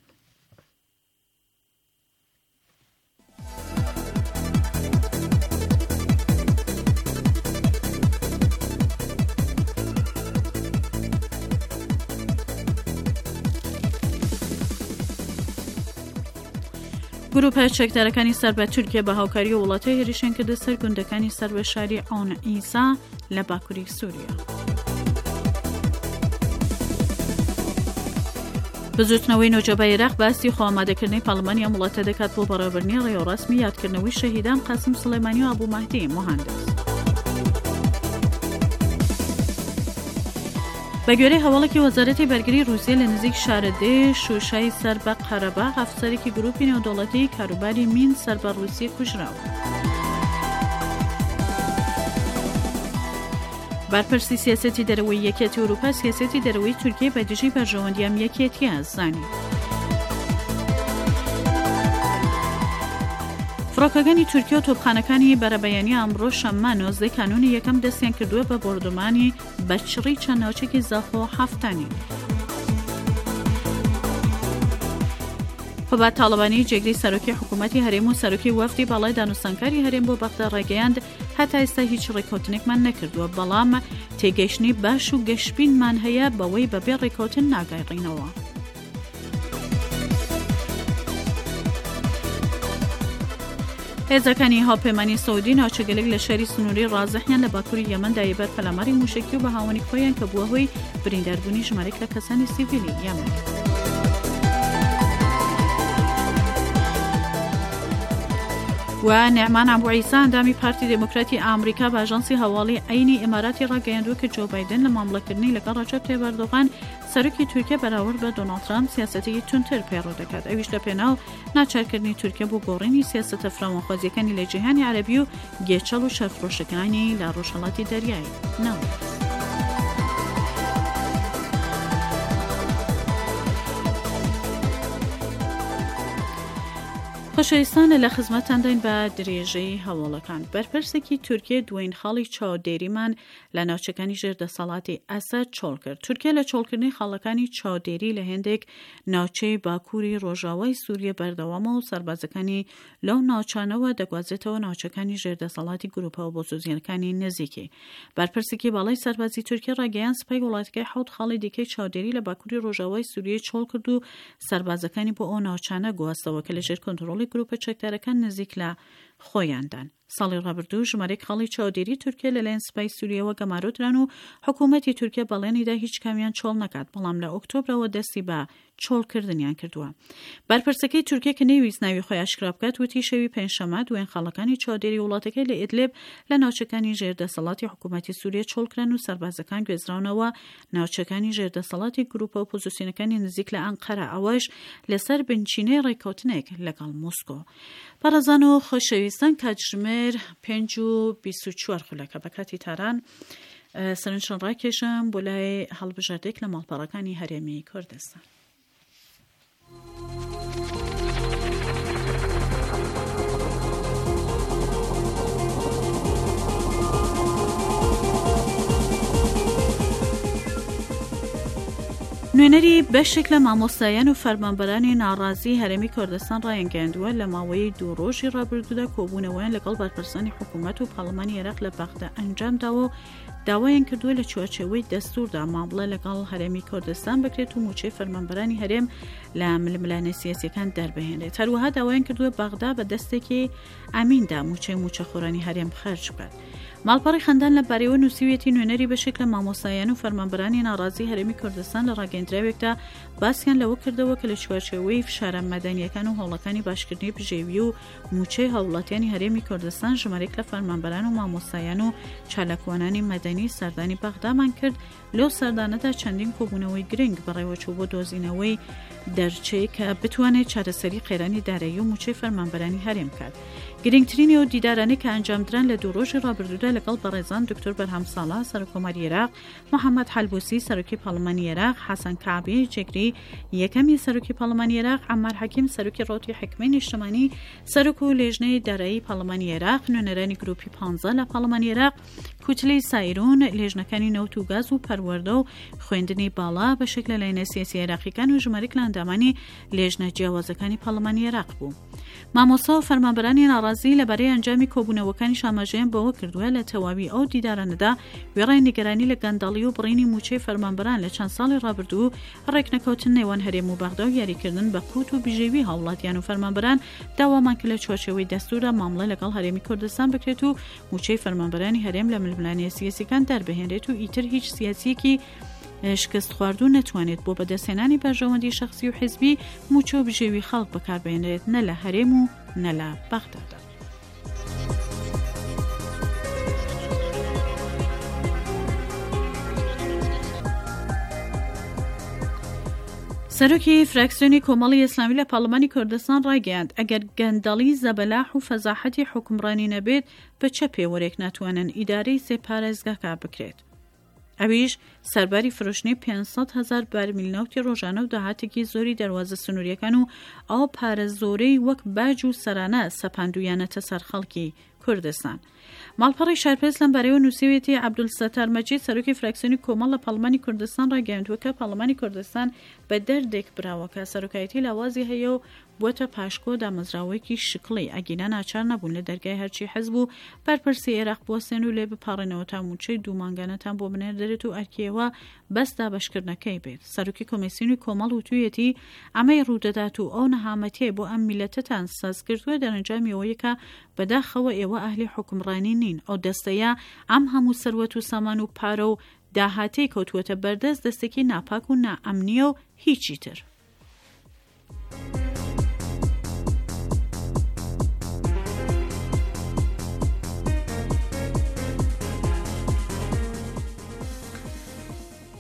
گروپە چەکدارەکانی سەر بە تورکیا بە هاوکاری و وڵاتەی هێرشیان کردە سەر گوندەکانی سەر بە شاری ئاون ئیسا لە باکووری سووریا. بزوتنەوەی نۆجەبای عێراق باسی خۆئامادەکردنی پاڵمانی ئەم وڵاتە دەکات بۆ بەڕێوەبردنی ڕێوەڕەسمی یادکردنەوەی شەهیدان قاسم سلەیمانی و ئابوو مەهدی مهندس. بە گوێرەی هەواڵێکی وەزارەتی بەرگری رووسیا لە نزیک شارەدێ شوشای سەر بە قەرەباغ ئەفسەرێکی گروپی نێودەوڵەتی کاروباری مین سەر بە رووسیا کوژراوە. بارپرسی سیاسەتی دەرەوەی یەکێتی ئەوروپا سیاسەتی دەرەوەی تورکیە بە دژی بەرژەوەندیام یەکێتیە زانی. فڕۆکەکانی تورکیا و تۆپخانەکانی بەرەبەیانی ئەمڕۆ شەممە 19 کانونی یەکەم دەستیان کردووە بە بۆردومانی بەچڕی چەند ناوچێکی زاخۆ هەفتانی. خۆبات تاڵبانی جێگری سەرۆکی حکوومەتی هەرێم و سەرۆکی وەفدی باڵای دانوسانکاری هەرێم بۆ بەغدا ڕێگەیاند هەتا ئێستا هیچ ڕێکەوتنێکمان نەکردووە، بەڵام تێگەیشتنی باش و گەشتبینمان هەیە بەوەی بەبێ ڕێکەوتن ناگایڕینەوە. هێزەکانی هاوپەیمانی سەعودی ناوچەگەلێک لە شاری سنووری ڕازەحیان لە باکووری یەمەندا یەبەر پەلاماری موشکی و بە هاوەنی خۆیان کە بووە هۆی برینداربوونی ژمارەیەک لە کەسانی سیڤیلی یەمەن. و نعمان ئابوعیسا ئەندامی پارتی دموکراتی ئامریکا بە ئاژانسی هەواڵی عینی ئیماراتی ڕاگەیاندووە کە جۆ بایدن لە مامەڵەکردنی لەگەڵ ڕەجەب تاییب ئەردۆغان سەرۆکی تورکیا بەراورد بە دۆناڵد ترامپ سیاسەتێکی تونتر پەیڕۆ دەکات، ئەویش لە پێناو ناچارکردنی تورکیا بۆ گۆڕینی سیاسەتە فراوانخوازیەکانی لە جیهانی عەرەبی و گێچەڵ و شەرفرۆشەکانی لە ڕۆژهەڵاتی دەریایی ناوت. خۆشەویستان لە خزمەتتان دەین بە درێژەی هەواڵەکان. بەرپرسێکی تورکیە دوێن خاڵی چاودێریمان لە ناوچەکانی ژێردەسەڵاتی ئەسەد چۆڵ کرد. تورکیە لە چۆڵکردنی خاڵەکانی چاودێری لە هێندێک ناوچەی باکووری ڕۆژاوای سووریە بەردەوامە و سەربازەکانی لەو ناوچانەوە دەگوازێتەوە ناوچەکانی ژێردەسەڵاتی گروپەوە بۆ سوزیەنەکانی نزیکی. بەرپرسێکی باڵای سەربازی تورکیە ڕاگەیان سپای وڵاتەکەی حوت خاڵی دیکەی چاودێری لە باکووری ڕۆژاوای سووریە چۆڵ کرد و سەربازەکانی بۆ ئەو ناوچانە گواستەوە کە لەژێر کۆنتڕۆڵی گروپە چەکدارەکان نزیک لە خۆیاندان. ساڵی ڕابردوو ژمارەی خاڵی چاودێری تورکیە لەلایەن سپای سووریەوە گەمارۆدران و حکوومەتی تورکیە بەڵێنیدا هیچ کامیان چۆڵ نەکات، بەڵام لە ئۆکتۆبرەوە دەستی بە چۆڵکردنیان کردووە. بەرپرسەکەی تورکیە کە نەیویست ناوی خۆی ئاشکرا بکات وتی شەوی پێنجشەممە دوێن خاڵەکانی چاودێری وڵاتەکەی لە ئیدلیب لە ناوچەکانی ژێردەسەڵاتی حکوومەتی سووریە چۆڵکران و سەربازەکان گوێزراونەوە ناوچەکانی ژێردەسەڵاتی گروپە و پۆزیسیۆنەکانی نزیک لە ئەنقەرە، ئەوەش لەسەر بنچینەی ڕێککەوتنێک لەگەڵ مۆسکۆ. بەڕێزان و خۆشەویستان کاتژمێر 5:24 خولەکە بە کاتی تاران سەرنجڕان ڕاکێشم بۆ لای هەڵبژاردێک لە ماڵپەڕەکانی هەرێمی کوردستان. نوێنەری بەشێک لە مامۆستایان و فەرمانبەرانی ناڕازی هەرێمی کوردستان ڕایەنگەاندووە لە ماوەی 2 ڕۆژی ڕابردوودا کۆبوونەوەیان لەگەڵ بەرپرسانی حکوومەت و پەرلەمانی عێراق لە بەغدا ئەنجامداوە و داوایان کردووە لە چوارچێوەی دەستووردا مامڵە لەگەڵ هەرێمی کوردستان بکرێت و موچەی فەرمانبەرانی هەرێم لە ململانە سیاسیەکان دەربهێنرێت. هەروەها داوایان کردووە بەغدا بە دەستێکی ئەمیندا موچەخۆرانی هەرێم خەرج بکات. ماڵپەڕی خەندان لە بارەوە نووسیوێتی نوێنەری بەشێک لە مامۆستایان و فەرمانبەرانی ناڕازی هەرێمی کوردستان لە ڕاگەیەندراوێکدا باسییان لەوە کردەوە کە لە چوارچێوەی فشارە مەدەنیەکان و هەوڵەکانی باشکردنی بژێوی و موچەی هاوڵاتیانی هەرێمی کوردستان ژمارەیەک لە فەرمانبەران و مامۆستایان و چالاکوانانی مەدەنی سەردانی بەغدامان کرد. لەو سەردانەدا چەندین کۆبوونەوەی گرنگ بەڕێوەچوو بۆ دۆزینەوەی دەرچەی کە بتوانێت چارەسەری قێرانی دارایی و موچەی فەرمانبەرانی هەرێم بکات. گرنگترینی و دیدارانەی کە ئەنجامدران لە 2 ڕۆژی ڕابردوودا لەگەڵ بەڕێزان دکتۆر بەرهەم ساڵح سەرۆکۆمەری عێراق، محەممەد حەلبوسی سەرۆکی پەرلەمانی عێراق، حەسەن کابی جێگری یەکەمی سەرۆکی پەرلەمانی عێراق، عەمار حەکیم سەرۆکی ڕۆتی حکمەی نیشتمانی سەرۆک و لێژنەی دارایی پەرلەمانی عێراق، نوێنەرانی گروپی 15 لە پەرلەمانی عێراق، کوتلەی سایرون، لێژنەکانی نەوت و گاز و پەروەردە و خوێندنی باڵا بەشێک لە لایەنە سیاسی عێراقیەکان و ژمارەیەک لە ئەندامانی لێژنە جیاوازەکانی پەرلەمانی عێراق بوو. مامۆستا و فەرمانبەرانی ناڕازی لەبارەی ئەنجامی کۆبوونەوەکانی شاماژەیان بەوە کردووە لە تەواوی ئەو دیدارانەدا وێڕای نیگەرانی لە گەندەڵی و بڕینی موچەی فەرمانبەران لە چەند ساڵی ڕابردوو ڕێکنەکەوتن نێوان هەرێم و بەغدا و یاریکردن بە قوت و بژێوی هاوڵاتیان و فەرمانبەران داوامان کرد لە چوارچێوەی دەستوورە مامڵە لەگەڵ هەرێمی کوردستان بکرێت و موچەی فەرمانبەرانی هەرێم لە ململانە سیاسیەکان دەربهێنرێت و ئیتر هیچ سیاسیەکی شکست خواردو نەتوانێت بۆ بەدەستهێنانی بەرژەوەندی شخصی و حزبی موچە و بژێوی خەڵک بەکاربهێنرێت نە لە هەرێم و نە لە بەغدادا. سەرۆکی فراکسیۆنی کۆمەڵی ئیسلامی لە پەرلەمانی کوردستان ڕایگەیاند ئەگەر گەندەڵی زەبەلاح و فەزاحەتی حکومڕانی نەبێت بە چه پێوەرێک ناتوانن ئیدارەی سێ پارێزگاکە بکرێت. ئەویش سەرباری فرۆشتنی 500,000 بارمیل نەوتی ڕۆژانە و داهاتێکی زۆری دەواازە سنووریەکان و ئەو پارە زۆرەی وەک باج و سەرانە سەپاندویانەتە سەر خەڵکی کوردستان. ماڵپەڕی شارپرس لەم بارەیەوە نووسیوێتی عەبدولستار مەجید سەرۆکی فراکسیۆنی کۆمەڵ لە پەرلەمانی کوردستان ڕاگەیاندووە کە پەرلەمانی کوردستان بە دەردێک براوە کە سەرۆکایەتی لاوازی هەیە و بووەتە پاشکۆ دامەزراوەیەکی شکڵی ئەگینا ناچار نەبوون لە دەرگای هەرچی حزب و بەرپرسی عێراق بوەستێن و لێ بپاڕێنەوە تا موچەی دوومانگانەتان بۆ بنێر دەرێت و ئەرکیەوە بەستا بەشکردنەکەی بێت. سەرۆکی کۆمیسیۆنی کۆمەڵ وتوویەتی ئەمەی ڕوودەدات و ئەو نەهامەتیە بۆ ئەم میلەتتان ساز کردووە دەرەنجامیەوەیەکە بەداخەوە ئێوە ئەهلی حکومڕانی نین. ئەو دەستەیە ئەم هەموو سەروەت و سامان و پارە و داهاتەی کەوتووەتە بەردەست دەستێکی ناپاک و نائەمنیە و هیچی تر.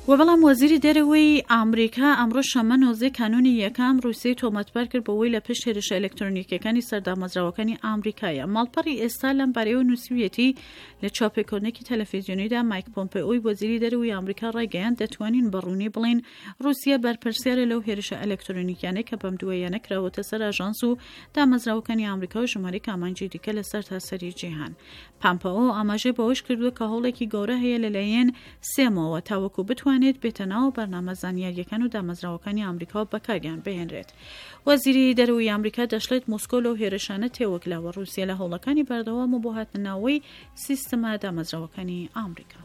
و بەڵام وەزیری دەرەوەی ئامریکا ئەمڕۆ شەمە نۆزەی کانونی یەکەم رووسیای تۆمەتبەر کرد بەوەی لە پشت هێرشە ئەلکترۆنیکیەکانی سەردامەزراوەکانی ئامریکایە. ماڵپەڕی ئێستا لەم بارەیەوە نووسویەتی لە چاپێکۆنێکی تەلەڤیزیۆنیدا مایک پۆمپێۆی وەزیری دەرەوەی ئامریکا ڕایگەیاند دەتوانین بەڕوونی بڵین رووسیا بەرپرسیارە لەو هێرشە ئەلکترۆنیکیانەی کە بەم دووەیانە کراوەتە سەر ئاژانس و دامەزراوەکانی ئامریکا و ژمارەی ئامانجی دیکە لەسەر تاسەری جیهان. پۆمپێۆ ئاماژەی بەوەش کردووە کە هەوڵێکی گەورە هەیە لەلایەن سێمەوە تاوەکو بتوانێت بێتە ناو بەرنامە زانیاریەکان و دامەزراوەکانی ئامریکا بەکاریان بهێنرێت. وەزیری دەرەوەی ئامریکا دەشڵێت مۆسکۆ لەو هێرشانە تێوەگلاوە رووسیا لە هەوڵەکانی بەردەوام و بۆ هاتنەوەی سیستەمە دامەزراوەکانی ئامریکا.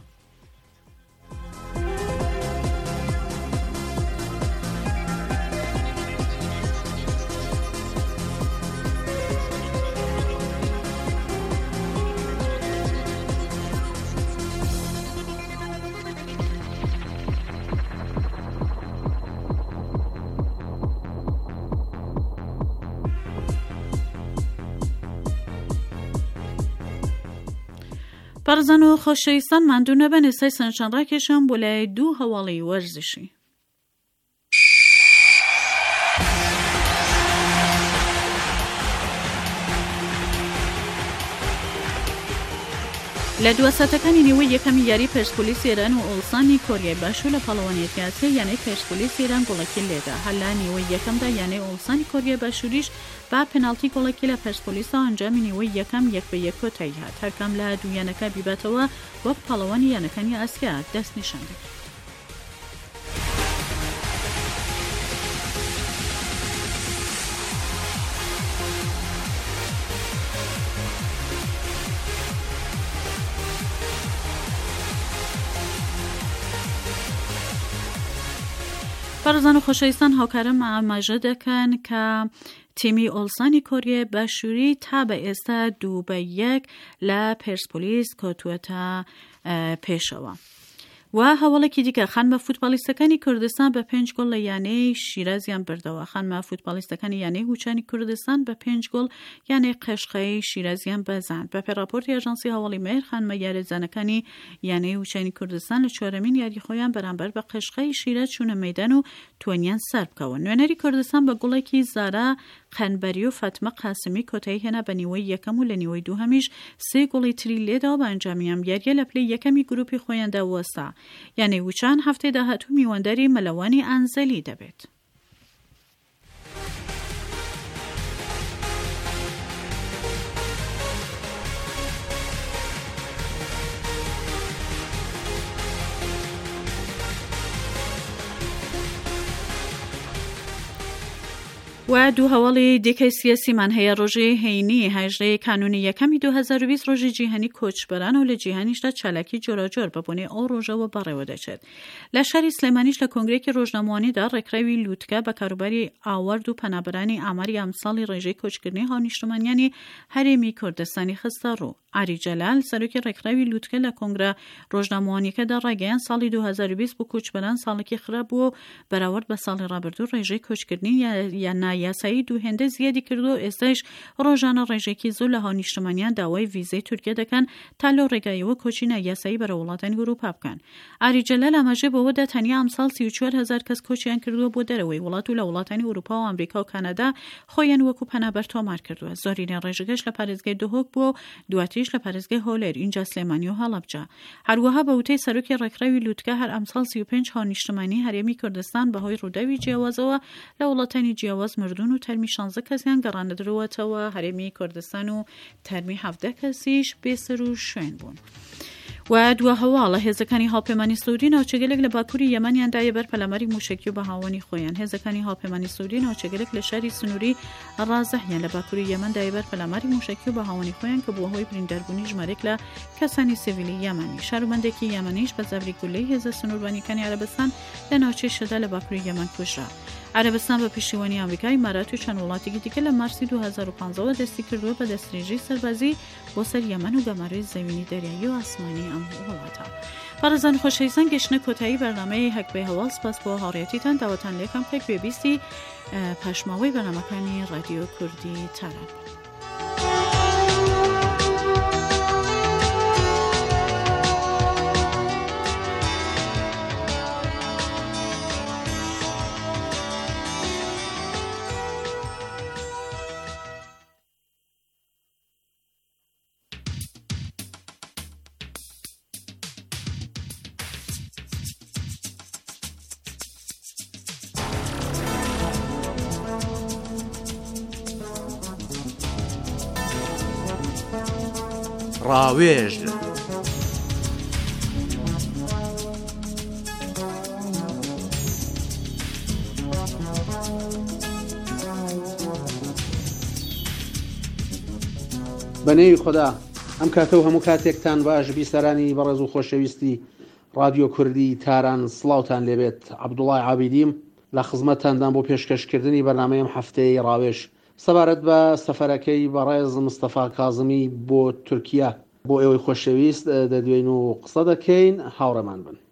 بەڕزان و خۆشەویستان ماندوو نەبن، ئێستای سەرنجان ڕاکێشم بۆ لای دوو هەواڵی وەرزشی. لە دووەساتەکانی نیوەی یەکەمی یاری پێرسپۆلیس ئێران و ئۆڵسانی کۆریای باشوور لە پاڵەوانیەتیاتێ یانەی پێرسپۆلیس ئێران گۆڵێکی لێدا. هەر لە نیوەی یەکەمدا یانەی ئۆڵسانی کۆریای باشووریش با پێناڵتی گۆڵێکی لە پێرسپۆلیسە ئەنجامی نیوەی یەکەم 1-1 کۆتایی هات. هەرکەم لە دوو یانەکە بیباتەوە وەک پاڵەوانی یانەکانی ئاسیا دەست نیشان دەکات. بەڕزان و خۆشەویستان هاوکارم ئاماژە دەکەن کە تیمی ئۆڵسانی کۆریای باشووری تا بە ئێستا 2-1 لە پێرسپۆلیس کۆتووەتە پێشەوە. و هەوڵێکی دیکە خانمە فوتبالیستەکانی کوردستان بە 5 گۆڵ لە یانەی شیرازیان بردەوە. خانمە فوتبالیستەکانی یانەی هوچانی کوردستان بە 5 گۆڵ یانەی قەشقەی شیرازیان بەزاند. بە پێڕاپۆرتی ئاژانسی هەواڵی مێر خانمە یاریزانەکانی یانەی هوچانی کوردستان لە چوارەمین یاری خۆیان بەرامبەر بە قەشقەی شیراز چوونە مەیدان و توانیان سەر بکەوە. نوێنەری کوردستان بە گوڵێکی زارا قەنبەری و فاتمە قاسمی کۆتایی هێنا بە نیوەی یەکەم و لە نیوەی دووهەمیش 3 گۆڵی تری لێداوە بە ئەنجامیان یاریە لە پلەی یەکەمی گروپی خۆیاندا وەستا. یعنی وچان هەفتەی داهاتوو میوانداری مەلەوانی ئانزەلی دەبێت. و دوو هەواڵی دیکەی سیاسیمان هەیە. ڕۆژی هەینی هەژدەی کانونی یەکەمی 2020 ڕۆژی جیهانی کۆچبەران و لە جیهانیشدا چالاکی جۆراجۆر بەبوونی ئەو ڕۆژەوە بەڕێوە دەچێت. لە شاری سلێمانیش لە کۆنگرێکی ڕۆژنامەوانیدا ڕێکخراوی لووتکە بە کاروباری ئاوەرد و پەنابەرانی ئاماری ئەمساڵی ڕێژەی کۆچکردنی هاونیشتمانیانی هەرێمی کوردستانی خستە ڕوو. ئاری جەلال سەرۆکی ڕێکخراوی لووتکە لە کۆنگرە ڕۆژنامەوانیەکەدا ڕایگەیان ساڵی 2020 بۆ کۆچبەران ساڵێکی خراپ بوو بەراورد بە ساڵی ڕابردوو ڕێژەی کۆچکردنی یاسایی دوو هێندە زیادی کردو. ئێستاش ڕۆژانە ڕێژێکی زۆر لە هاونیشتمانیان داوای ویزەی تورکیا دەکەن تا لەو ڕێگایەوە کۆچی نایاسایی بەرە وڵاتانی ئەوروپا بکەن. ئاری جەلال ئاماژەی بەوەدا تەنیا ئەمساڵ 34,000 کەس کۆچیان کردووە بۆ دەرەوەی وڵات و لە وڵاتانی ئەوروپا و ئەمریکا و کانادا خۆیان وەکو پەنابەر تۆمار کردووە. زۆرینەی ڕێژەکەش لە پارێزگای دۆهۆک بووە و دواتریش لە پارێزگای هۆلێر اینجا سلێمانی و هەڵەبجە. هەروەها بە وتەی سەرۆکی ڕێکخراوی لووتکە هەر ئەمساڵ 35 هاونیشتمانی هەرێمی کوردستان بەهۆی ڕووداوی جیاوازەوە لە وڵاتانی جیاواز مردون و تەرمی 16 کەسیان گەڕاندرەوەتەوە. هەرێمی کوردستان و تەرمی 17 کەسیش بێسەر و شوێن بوون. و دووە هەواڵە هێزەکانی هاوپەیمانی سعودی ناوچەگەلێک لە باکووری یەمەنیاندایە بەر پەلاماری موشکی و بەهاوانی خۆیان. هێزەکانی هاوپەیمانی سعودی ناوچەگەلێک لە شاری سنووری ڕازەحیان لە باکووری یەمەندایە بەر پەلاماری موشکی و بەهاوانی خۆیان کە بووە هۆی برینداربوونی ژمارەیەک لە کەسانی سیڤیلی یەمەنی. شارۆمەندێکی یەمەنیش بە زەبری گولەی هێزە سنووربانیەکانی عەرەبستان لە ناوچەی شەدا لە باکووری یەمەن کوژرا. عەرەبستان بە پشتیوانی ئەمریکای مارات و چەند وڵاتێکی دیکە لە مارسی 2015 دەستی کردووە بە دەستدرێژی سەربازی بۆ سەر یەمەن و گەمارەی زەوینی دەریایی و ئاسمانی ئەم وڵاتە. بەڕێزان خۆشەویستان گەشتنە کۆتایی بەرنامەی هەکبەی هەواڵ سپاس بۆ هاوڕێیەتیتان داوەتان لێکم کە گوێبیستی پاشماوەی بەرنامەکانی ڕادیۆ کوردی تاران. ڕاوێژ بەنێوی خۆدا ئەم کاتە و هەموو کاتێکتان باش بیسەرانی بەڕێز و خۆشەویستی رادیۆ کوردی تاران سڵاوتان لێبێت. عەبدوڵای عابیدیم لە خزمەتتاندان بۆ پێشکەشکردنی بەرنامەیەم هەفتەی ڕاوێژ سەبارەت بە سەفەرەکەی بەڕێز مستەفا کاظمی بۆ تورکیا. بۆ ئێوەی خۆشەویست دەدوێن و قسە دەکەین، هاوڕێمان بن.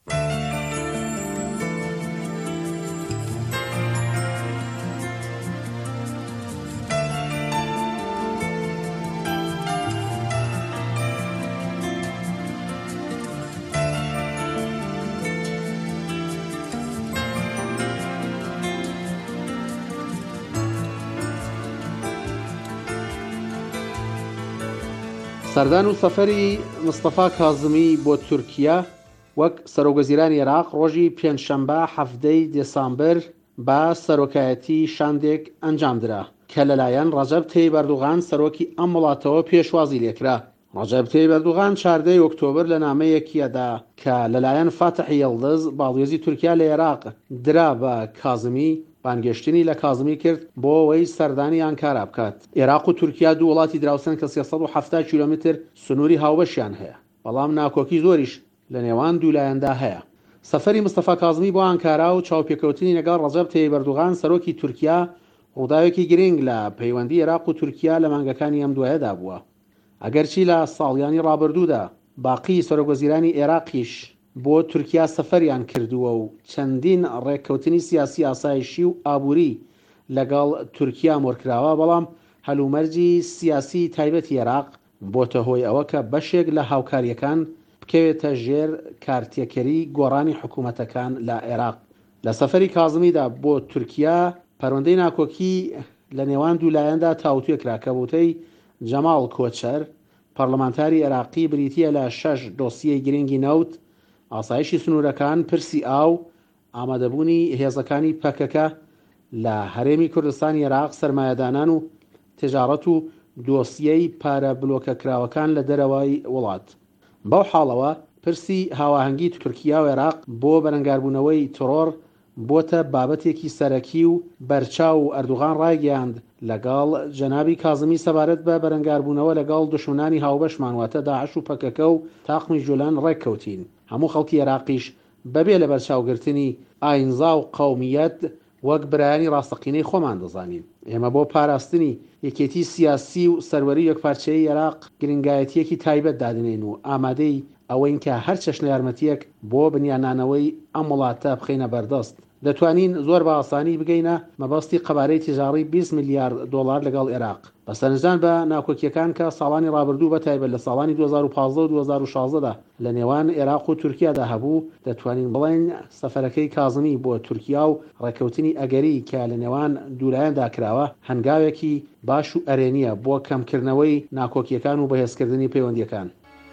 سەردان و سەفەری مستەفا کاظمی بۆ تورکیا وەک سەرۆکوەزیرانی عێراق ڕۆژی پێنجشەمبە 7 دێسامبر بە سەرۆکایەتی شاندێک ئەنجامدرا کە لەلایەن ڕەجەب تەیب ئەردوغان سەرۆکی ئەم وڵاتەوە پێشوازی لێکرا. ڕەجەب تەیب ئەردوغان 14 ئۆکتۆبر لە نامەیەکیەدا کە لەلایەن فاتح یەڵدز باڵێزی تورکیا لە عێراق درا بە کاظمی بانگەشتنی لە کاظمی کرد بۆ ئەوەی سەردانی ئانکارا بکات. عێراق و تورکیا دوو وڵاتی دراوسن کە 370 کیلۆمتر سنووری هاوبەشیان هەیە، بەڵام ناکۆکی زۆریش لە نێوان دوولایەندا هەیە. سەفەری مستەفا کاظمی بۆ ئانکارا و چاوپێکەوتنی لەگەڵ ڕەجەب تەیب ئەردوغان سەرۆکی تورکیا ڕووداوێکی گرنگ لە پەیوەندی عێراق و تورکیا لە مانگەکانی ئەم دوایەدا بووە. ئەگەرچی لە ساڵیانی ڕابردوودا باقی سەرۆکوەزیرانی عێراقیش بۆ تورکیا سەفەریان کردووە و چەندین ڕێککەوتنی سیاسی ئاسایشی و ئابووری لەگەڵ تورکیا مۆرکراوە، بەڵام هەلومەرجی سیاسی تایبەتی عێراق بۆتە هۆی ئەوە کە بەشێک لە هاوکاریەکان بکەوێتە ژێر کارتێکەری گۆڕانی حکوومەتەکان لە عێراق. لە سەفەری کاظمیدا بۆ تورکیا پەروەندەی ناکۆکی لە نێوان دوولایەندا تاوتوێکرا کە بوتەی جەماڵ کۆچەر پەرلەمانتاری عێراقی بریتیە لە 6 دۆسیەی گرنگی نەوت، ئاسایشی سنوورەکان، پرسی ئاو، ئامادەبوونی هێزەکانی پەکەکە لە هەرێمی کوردستانی عێراق، سەرمایەدانان و تجارەت و دۆسیەی پارە بلۆکە کراوەکان لە دەرەوەی وڵات. بەو حاڵەوە پرسی هاواهەنگی تورکیا و عێراق بۆ بەرەنگاربوونەوەی تۆڕۆر بۆتە بابەتێکی سەرەکی و بەرچاو و ئەردوغان ڕایگەیاند لەگەڵ جەنابی کاظمی سەبارەت بە بەرەنگاربوونەوە لەگەڵ دشمنانی هاوبەشمان واتە داعش و پەکەکە و تاقمی جولان ڕێککەوتین. هەموو خەڵکی عێراقیش بەبێ لە بەرچاوگرتنی ئاینزا و قەومیەت وەک برایانی ڕاستەقینەی خۆمان دەزانین. ئێمە بۆ پاراستنی یەکێتی سیاسی و سەروەری یەکپارچەیی عێراق گرنگایەتیەکی تایبەت دادنین و ئامادەی ئەوەین کە هەر چەشنە یارمەتیەک بۆ بنیانانەوەی ئەم وڵاتە بخینە بەردەست. دەتوانین زۆر بە ئاسانی بگەینە مەبەستی قەبارەی تیژاری 20 میلیارد دۆلار لەگەڵ عێراق. بەسەرنجدان بە ناکۆکیەکان کە ساڵانی ڕابردوو بە تایبەت لە ساڵانی 2015 و 2016دا لە نێوان عێراق و تورکیادا هەبوو، دەتوانین بڵێن سەفەرەکەی کاظمی بۆ تورکیا و ڕێکەوتنی ئەگەری کە لە نێوان دوولایەندا کراوە هەنگاوێکی باش و ئەرێنیە بۆ کەمکردنەوەی ناکۆکیەکان و بەهێزکردنی پەیوەندیەکان.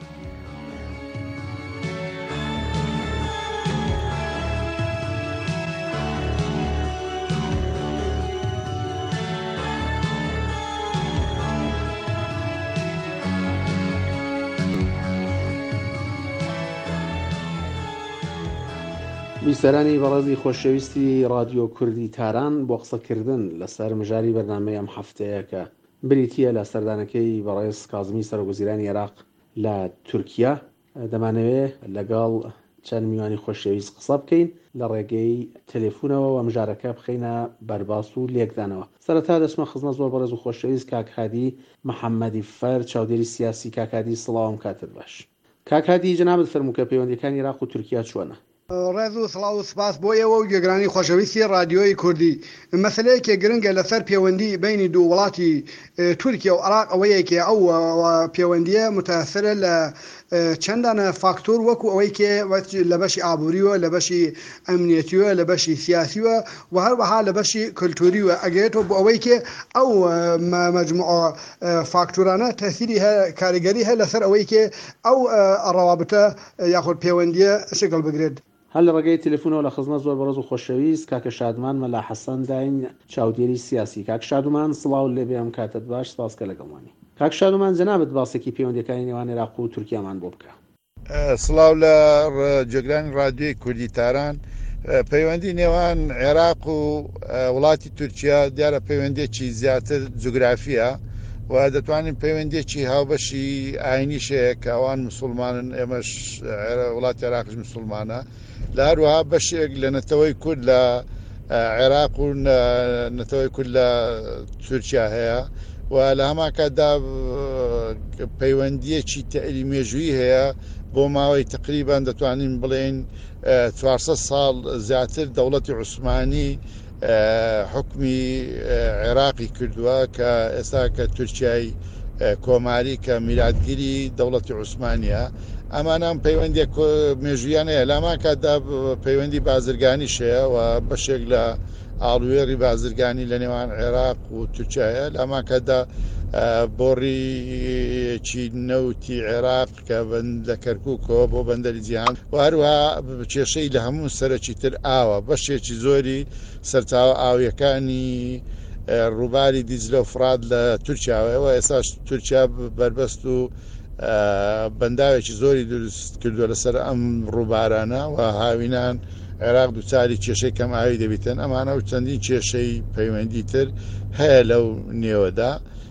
بیسەرانی بەڕێزی خۆشەویستی رادیۆ کوردی تاران بۆ قسەکردن لەسەر مژاری بەرنامەی ئەم هەفتەیە کە بریتیە لە سەردانەکەی بەڕێز کاظمی سەرۆکوەزیرانی عێراق لە تورکیا دەمانەوێت لەگەڵ چەند میوانی خۆشەویست قسە بکەین لە ڕێگەی تەلێفونەوە و مژارەکە بخەینە بەرباس و لێکدانەوە. سەرەتا دەچمە خزمەت زۆر بەڕێز و خۆشەویست کاک هادی محەممەدی فەر، چاودێری سیاسی. کاک هادی سڵاوم کاتت باش. کاک هادی جەنابەت فەرموو کە پەیوەندیەکانی عێراق و تورکیا چۆنە؟ ڕێز و سڵاو و سپاس بۆ ئێوە و گێگرانی خۆشەویستی رادیۆی کوردی. مەسەلەیەکێ گرنگە لەسەر پەیوەندی بینی دوو وڵاتی تورکیا و عێراق ئەوەیەکێ ئەو پەیوەندیە متەأثرە لە چەندانە فاکتۆر وەکو ئەوەی کە لە بەشی ئابووریوە، لە بەشی ئەمنیەتیوە، لە بەشی سیاسیوە و هەروەها لە بەشی کلتوریوە ئەگەێتەوە بۆ ئەوەی کە ئەو مەجموعە فاکتۆرانە تەثیری کاریگەری هەیە لەسەر ئەوەی کە ئەو ڕەوابطە یاخود پەیوەندیە شکل بگرێت. هەل لە ڕێگەی تەلێفۆنەوە لە خزمەت زۆر بەڕێز و خۆشەویست کاکە شادمان مەلا حەسەن داین، چاودێری سیاسی. کاک شادومان سڵاو لێبێ ئەم کاتت باش، سپاس کە لەگەڵمانی. کاک شادومان جەنابەت باسێکی پەیوەندیەکانی نێوان عێراق و تورکیامان بۆ بکە. سڵاو لە جێگرانی ڕادیۆی کوردی تاران. پەیوەندی نێوان عێراق و وڵاتی تورکیا دیارە پەیوەندێکی زیاتر جوگرافیە و دەتوانین پەیوەندێکی هاوبەشی ئاینیشەیە کە ئەوان مسلمانن، ئێمەش وڵاتی عێراقش مسلمانە، لە هەروەها بەشێک لە نەتەوەی کورد لە عێراق و نەتەوەی کورد لە تورکیا هەیە و لە هەمان کاتدا پەیوەندیەکی تەعلیمێژووی هەیە بۆ ماوەی تقریبان دەتوانین بڵێن 400 ساڵ زیاتر دەوڵەتی عوسمانی حکمی عێراقی کردووە کە ئێستا کە تورکیای کۆماری کە میلادگیری دەوڵەتی عوسمانیە. ئەمانام پەیوەندێک مێژویان هەیە، لامان کاتدا پەیوەندی بازرگانیشەیە و بەشێک لە ئاڵوێری بازرگانی لە نێوان عێراق و تورکیایە. لامان کاتدا بۆڕیکی نەوتی عێراق کە لە کەرکووکەوە بۆ بەندەری جیهان و هەروها کێشەی لە هەموو سەرەکی تر ئاوە، بەشێکی زۆری سەرچاوە ئاویەکانی ڕووباری دیجلە و فرات لە تورکیاوەوە. ئێستاش تورکیا بربەست و بەنداوێکی زۆری دروست کردووە لەسەر ئەم ڕووبارانە و هاوینان عێراق دووچاری کێشەی کەم ئاوی دەبیتن. ئەمانە و چەندین کێشەی پەیوەندی تر هەیە لەو نێوەدا.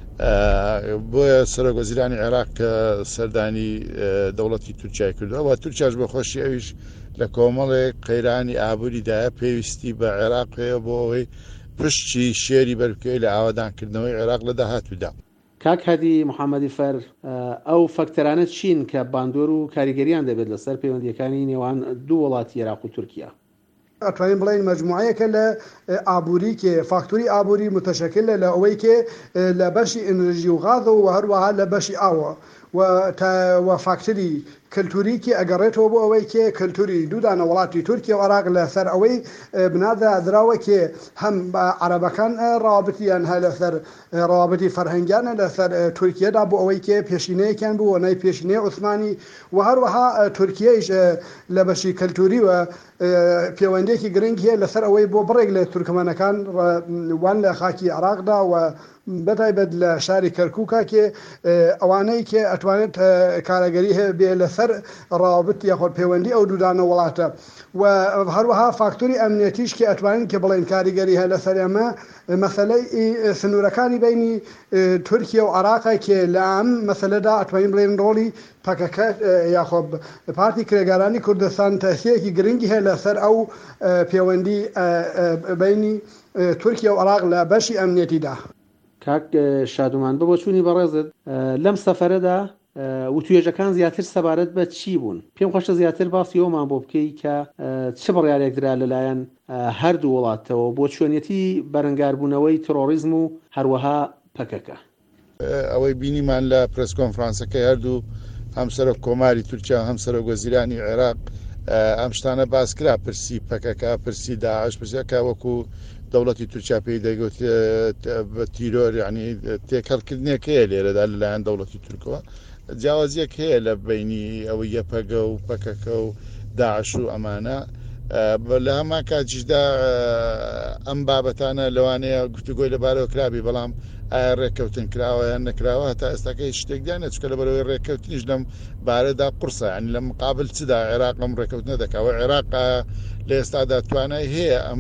بۆیە سەرۆکوەزیرانی عێراق کە سەردانی دەوڵەتی تورکیای کردووە و تورکیاش بە خۆشی ئەویش لە کۆمەڵێک قەیرانی ئابووریدایە پێویستی بە عێراق هەیە بۆ ئەوەی پشتی شێری بەربکەوی لە ئاوادانکردنەوەی عێراق لە داهاتوودا. کاک هادی محەممەدی فەر، ئەو فەکتەرانە چین کە باندۆر و کاریگەریان دەبێت لەسەر پەیوەندیەکانی نێوان دوو وڵاتی عێراق و تورکیا؟ ئەتوانین بڵین مجموعەیەکە لە ئابووری کێ فاکتوری ئابووری متشکل لە ئەوەی کێ لە بەشی ئەنرژی و غاز و هەروەها لە بەشی ئاوە و فاکتوری کللتوریکی ئەگەڕێتەوە بۆ ئەوەی کێ کللتوری دوودانە وڵاتی تورکیا و عێراق لەسەر ئەوەی بنادا دراوە کێ هەم عەرەبەکان ڕابطیان هە لەسەر ڕابطی فەرهەنگیانە لەسەر تورکیادا بۆ ئەوەی کێ پێشینەیەکیان بوو وەنای پێشینەی عوسمانی و هەروەها تورکیایش لە بەشی کللتوری و پەیوەندێکی گرنگ هەیە لەسەر ئەوەی بۆ بڕێک لە تورکمەنەکان وان لە خاکی عێراقدا و بەتایبەت لە شاری کەرکووکە کێ ئەوانەی کێ ئەتوانێت کارەگەری هەیە بێ لەسەر ڕابط یاخۆ پەیوەندی ئەو دوودانە وڵاتە و هەروەها فاکتوری ئەمنیەتیش کە ئەتوانین کە بڵێن کاریگەری هەیە لەسەر ئەمە مەسەلەی سنوورەکانی بینی تورکیا و عێراقە کێ لە ئەم مەسەلەدا ئەتوانین بڵێن ڕۆڵی پەکەکە یاخۆ پارتی کرێگارانی کوردستان تەسیەکی گرنگی هەیە لەسەر ئەو پەیوەندی بینی تورکیا و عێراق لە بەشی ئەمنیەتیدا. کاک شادومان بۆ چوونی بەڕێزت لەم سەفەرەدا وتوێژەکان زیاتر سەبارەت بە چی بوون؟ پێم خۆشە زیاتر باسی ئەومان بۆ بکەی کە چه بڕیارێک درا لەلایەن هەردوو وڵاتەوە بۆ چۆنیەتی بەرەنگاربوونەوەی تۆڕۆریزم و هەروەها پەکەکە. ئەوەی بینیمان لە پرس کۆنفرانسەکەی هەردوو هەم سەرۆک کۆماری تورکیا هەم سەرۆکوەزیرانی عێراق ئەم شتانە باسکرا، پرسی پەکەکە، پرسی داعش، پرسیەکە وەکو دەوڵەتی تورکیا پێی دەگوت بە تیرۆر، یعنی تێکەڵکردنێکەیە لێرەدا لەلایەن دەوڵەتی تورکەوە. جیاوازیەک هەیە لە بینی ئەوەی یەپەگە و پەکەکە و داعش و ئەمانە. لە هەمان کاتیشدا ئەم بابەتانە لەوانەیە گفتوگۆی لەبارەوە کرابی، بەڵام ئایا ڕێککەوتن کراوە یان نەکراوە هەتا ئێستاکە هیچ شتێکدان نەچکە لە بەرەوەی ڕێککەوتنیش لەم بارەدا قورسە، ینی لە مقابل چدا عێراق ئەم ڕێککەوتنە دەکاوە. عێراق لە ئێستادا توانای هەیە ئەم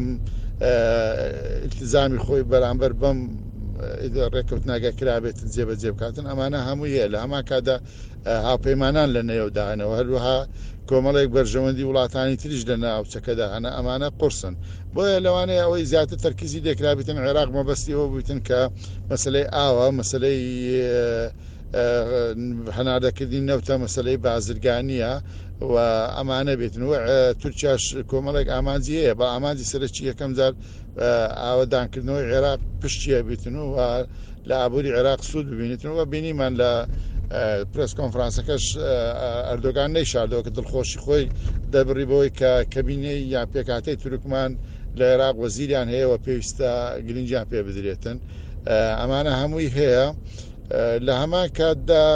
التزامی خۆی بەرامبەر بەم ڕێککەوتناگە کرابێتن جێبەجێ بکاتن. ئەمانە هەموویە لە هەمان کادا هاوپەیمانان لە نێوداهێنەوە، هەروەها کۆمەڵێک بەرژەوەندی وڵاتانی تریش لە ناوچەکەدا هەنە، ئەمانە قورسن. بۆیە لەوانەیە ئەوەی زیاتر تەرکیزی دەکرابێتن عێراق مەبەستیەوە بوویتن کە مەسلەی ئاوە، مەسلەی هەناردەکردنی نەوتە، مەسلەی بازرگانیە و ئەمانە بێتن. و تورکیاش کۆمەڵێک ئامانجی هەیە، بە ئامانجی سەرەکی یەکەم جار ئاوەدانکردنەوەی عێراق پشتیە بێتن و لە ئابووری عێراق سوود ببینێتن. و بینیمان لە پرس کۆنفرانسەکەش ئەردۆگان نەیشاردەوە کە دڵخۆشی خۆی دەبڕی بەوەی کە کەبینەی یان پێکاتەی تورکمان لە عێراق وەزیریان هەیە و پێویستە گرنگیان پێ بدرێتن. ئەمانە هەمووی هەیە. لە هەمان کاتدا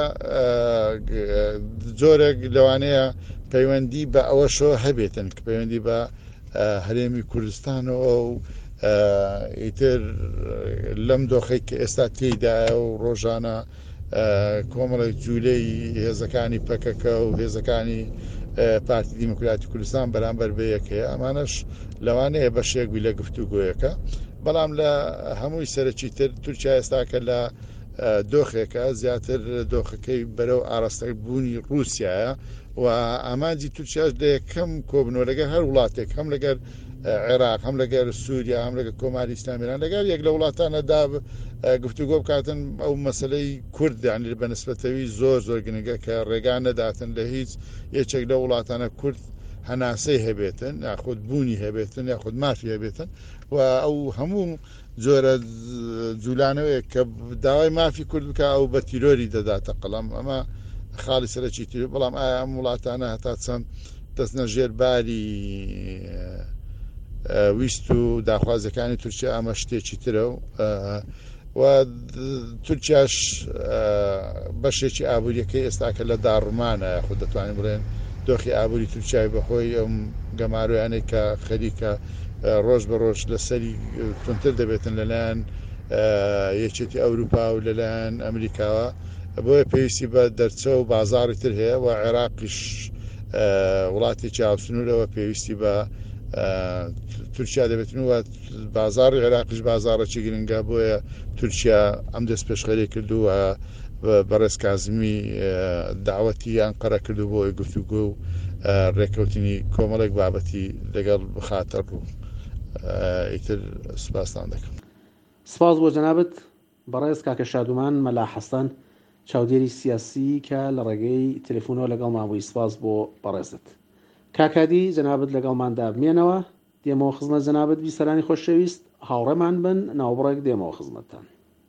جۆرێک لەوانەیە پەیوەندی بە ئەوەشەوە هەبێتن کە پەیوەندی بە هەرێمی کوردستانەوە و ئیتر لەم دۆخەی کە ئێستا تێیدایە و ڕۆژانە کۆمەڵی جوولەی هێزەکانی پەکەکە و هێزەکانی پارتی دیموکراتی کوردستان بەرامبەر بە یەکەیە ئەمانەش لەوانەیە بەشێکبووی لە گفتوگۆیەکە بەڵام لە هەمووی سەرەکی تر تورکیا ئێستاکە لە دۆخێکە زیاتر دۆخەکەی بەرەو ئاراستە بوونی رووسایە و ئامانجی تورکیاش لە یەکەم کۆبنەوە لەگەر هەر وڵاتێک هەم لەگەر عێراق هەم لەگەر سووریا هەم لەگەر کۆماری ئیسلامیان لەگەر یەک لە وڵاتانەدا گفتوگۆ بکاتن ئەو مەسلەی کوردیان بەنسبەتەوی زۆر گرنگە کە ڕێگان نەداتن لە هیچ یەکێک لە وڵاتانە کورد هەناسەی هەبێتن یاخود بوونی هەبێتن یاخود مافی هەبێتن و ئەو هەموو جۆرە جوولانەوەیە کە داوای مافی کورد بکە ئەو بە تیرۆری دەداتە قەڵەم ئەمە خاڵی سەرەکی تیر بەڵام ئایا ئەم وڵاتانە هەتا چەند دەستنە ژێرباری ویست و داخوازەکانی تورکیا ئەمە شتێکی ترە و تورکیاش بەشێکی ئابوووریەکەی ئێستاکە لە داڕمانە خود دەتوانین بڵێن دۆخی ئابووری تورکیای بەخۆی ئەم گەمارویانەی کە خەریکە ڕۆژ بە ڕۆژ لەسەری تونتر دەبێتن لەلایەن یەکێتی ئەوروپا و لەلایەن ئەمریکاوە بۆیە پێویستی بە دەرچە و بازاڕی تر هەیە و عێراقیش وڵاتێکی هاوسنوورەوە پێویستی بە تورکیا دەبێتن و بازاڕی عێراقیش بازاڕێکی گرنگە بۆیە تورکیا ئەم دەست پێشخەری کردووە بەڕێز کازمی داوەتی ئەنقەرە کردو بۆی گفتوگۆ و ڕێکەوتنی کۆمەڵێک بابەتی لەگەڵ بخاتە ڕوو ئیتر سوپاسان دەکەم. سپاس بۆ جەنابەت بەڕێز کاکە شادومان مەلا حەسەن چاودێری سیاسی کە لە ڕێگەی تەلەفۆنەوە لەگەڵ مابووی. سپاس بۆ بەڕێزت. کاکادی جەنابەت لەگەڵماندا بمێنەوە دێمەوە خزمەت جەنابەت بیسەرانی خۆشەویست هاوڕێمان بن ناوبڕێک دێمەوە خزمەتتان.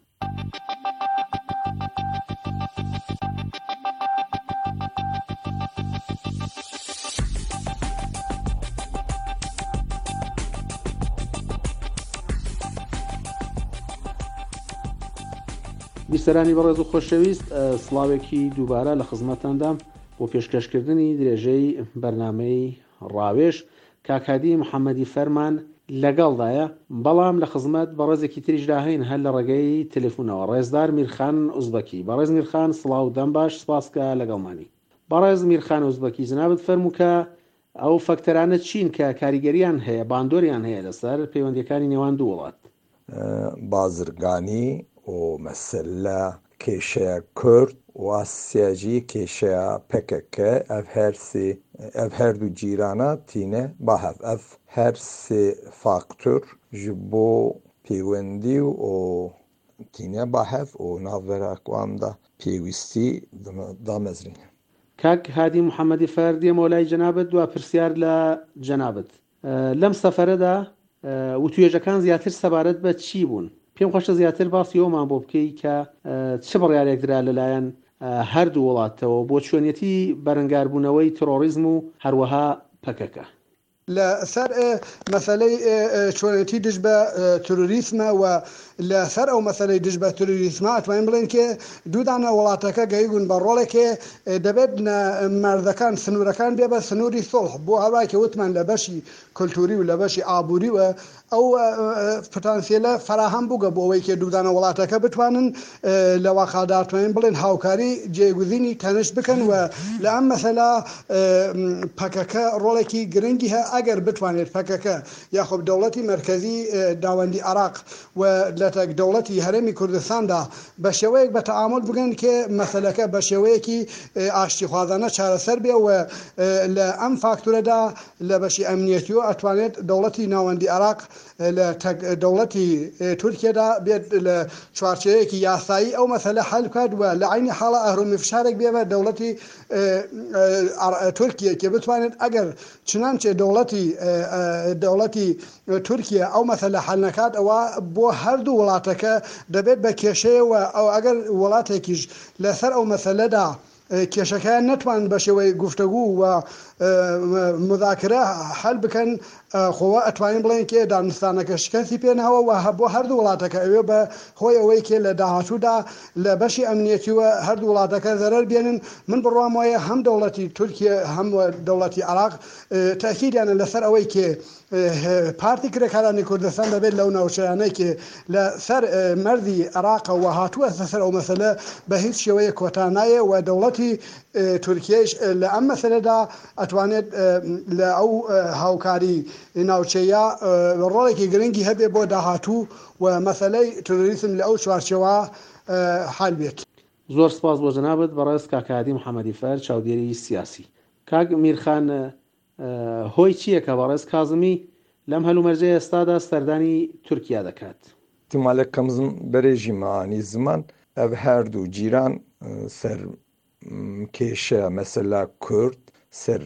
بیسەرانی بەڕێز و خۆشەویست سڵاوێکی دووبارە لە خزمەتاندام بۆ پێشکەشکردنی درێژەی بەرنامەی ڕاوێژ. کاکادی محەممەدی فەرمان لەگەڵدایە بەڵام لە خزمەت بەڕێزێکی تریشدا هەین هەر لە ڕێگەی تەلەفۆنەوە ڕێزدار میرخان ئوزبەکی. بەڕێز میرخان سڵاو دەم باش سپاسکە لەگەڵمانی. بەڕێز میرخان ئوزبەکی جنابەت فەرموو کە ئەو فەکتەرانە چین کە کاریگەریان هەیە باندۆریان هەیە لەسەر پەیوەندیەکانی نێوان دوو وڵات. بازرگانی و مەسەلە کێشەیە کورد و سیاجی کێشەیە پەکەکە ئەف هەردوو جیرانە تینە باهەف ئەف هەر سێ فاکتور ji بۆ پەیوەندی و تینە باهەف و ناڤێراکواندا پێویستی دامەزرین. کاک هادی محەممەدی فەر دێمەوە لای جەنابەت دوا پرسیار لە جەنابەت لەم سەفەرەدا وتوێژەکان زیاتر سەبارەت بە چی بوون؟ پێم خۆشە زیاتر باسی ئەومان بۆ بکەی کە چه بڕیارێک درا لەلایەن هەردوو وڵاتەوە بۆ چۆنیەتی بەرەنگاربوونەوەی تۆڕۆریزم و هەروەها پەکەکە. لەسەر مەسەلەی چۆنێتی دژ بە تروریسمە و لەسەر ئەو مەسەلەی دژ بە تروریسمە ئەتوانین بڵێن کە دوودانە وڵاتەکە گەیبوون بە ڕۆڵێکێ دەبێت مەردەکان سنوورەکان بێ بە سنووری سۆڵح بۆ هەوای کە وتمان لە بەشی کولتوری و لە بەشی ئابووری وە ئەو پتانسیێلە فراهەم بووگە بۆ ئەوەی کە دوودانە وڵاتەکە بتوانن لە واخادارتوانین بڵێن هاوکاری جێگوزینی تەنش بکەن و لە ئەم مەسەلا پەکەکە ڕۆڵێکی گرنگی هەیە ئەگەر بتوانێت پەکەکە یاخۆ دەوڵەتی مەرکەزی داوەندی عێراق و لە دەوڵەتی هەرێمی کوردستاندا بە شێوەیەک بە تەعامل بگەن کە مەسەلەکە بە شێوەیەکی ئاشتیخوازانە چارەسەر بێ و لە ئەم فاکتورەدا لە بەشی ئەمنیەتی و ئەتوانێت دەوڵەتی ناوەندی عێراق لە دەوڵەتی تورکیادا بێت لە چوارچەیەکی یاسایی ئەو مەسەلە حەل بکات و لە عینی حاڵە ئەهرومی فشارێک بێمە دەوڵەتی تورکیا کە بتوانێت ئەگەر چنانچە دەوڵەتی تورکیا ئەو مەسەلە حەل نەکات ئەوە بۆ هەردوو وڵاتەکە دەبێت بە کێشەیەوە ئەو ئەگەر وڵاتێکیش لەسەر ئەو مەسەلەدا کێشەکەیان نەتوان بە شێوەی گفتەگو و مذاکرە حل بکەن خۆوە ئەتوانین بڵێن کێ دانوستانەکە شکستی پێناوە و بۆ هەردوو وڵاتەکە ئەوێ بە هۆی ئەوەی کێ لە داهاتوودا لە بەشی ئەمنیەتیوە هەردوو وڵاتەکە زەرەر بێنن من بڕوام وایە هەم دەوڵەتی تورکیا هەم دەوڵەتی عێراق تاکیدیانە لەسەر ئەوەی کێ پارتی کرێکارانی کوردستان دەبێت لەو ناوچەیانەی کێ لە سەر مەردی عێراقە و هاتووە سەر ئەو مەسەلە بە هیچ شێوەیە کۆتانایە و دەوڵەتی تورکیش لە ئەم مەسەلەدا ئەتوانێت لە ئەو هاوکاری ناوچەیە ڕۆڵێکی گرنگی هەبێ بۆ داهاتوو و مەسەلەی تروریسم لە ئەو چوارچێوە حال بێت. زۆر سپاس بۆ جەنابەت بەڕێز کاکادی محەممەدی فەر چاودێری سیاسی. کاک میرخان هۆی چییە کە بەڕێز کازمی لەم هەلومەرجەی ئێستادا سەردانی تورکیا دەکات؟ احتیمالێک کەمزم بەرێژی مەعانی زمان ئەv هەردوو جیران سەر کێشە مەسەلا کورد سەر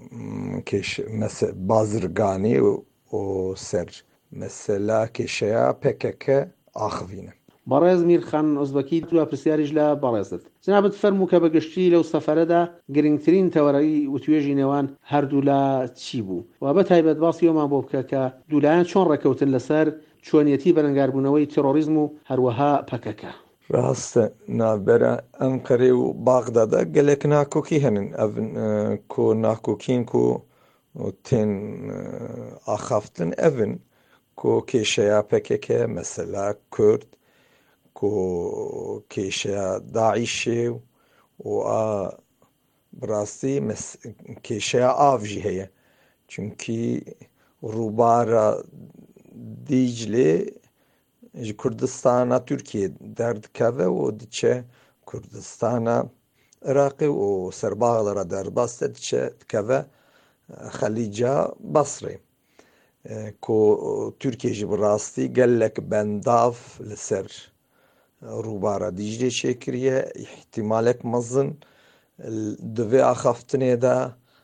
بازرگانی و سەر مەسەلا کێشەیە پێکەکە ئاخڤینە. بەڕێز میرخان ئۆزبەکی دووە پرسیاریش لە بەڕێزت جنابەت فەرموو کە بەگشتی لەو سەفەرەدا گرنگترین تەوەرەی وتوێژی نێوان هەردوو لە چی بوو و بە تایبەت باسی ئەومان بۆ بکە کە دوولایەن چۆن ڕێکەوتن لەسەر چۆنیەتی بەرەنگاربوونەوەی تێرۆریزم و هەروەها پەکەکە. ڕاستە نابەرە ئەنقەرێ و باغدادا gelek nakokî henin ev ku nakokîn ku tên axaftin evin ku kêşeya PKK mesela Kurd ku kêşeya Daişê û a birastî kêşeya av jî heye çünkî rûbara Dîclê ji Kurdistana Tirkiye derdikeve û diçe Kurdistana Iraqê û serbağlara derbas de diçe dikeve Xelîca Basrê ku Tirkiye jî bi rastî gelek bendav li ser rûbara Dîclê çêkiriye ihtimalek mezin di vê axaftinê de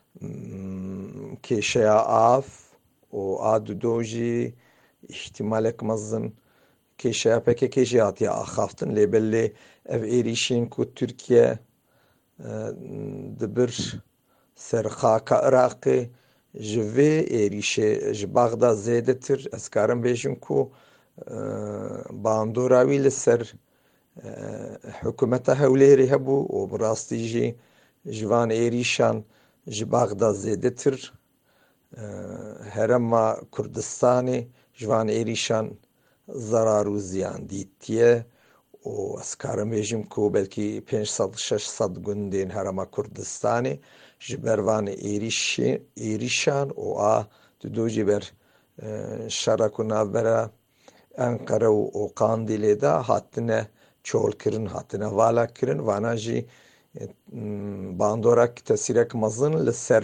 kêşeya av û a dudo jî ihtimalek mezin kêşeya PKK jî hatiye axaftin lêbelê ev êrişên ku Tirkiye dibir ser xaka Iraqê ji vê êrişê ji Baxda zêdetir ez karim bêjim ku bandora wî li ser hikûmeta Hewlêrê hebû û bi rastî jî ji van êrîşan ji Baxda zêdetir herema Kurdistanê ji van êrîşan zarar û ziyan dîtiye û ez karim bêjim ku belkî 500-600 gundên herema Kurdistanê ji ber van êrîşan û a dudo jî ber şera ku navbera Enqere û Qandîlê de hatine çolkirin hatine vala kirin vana jî bandorek tesîrek mezin li ser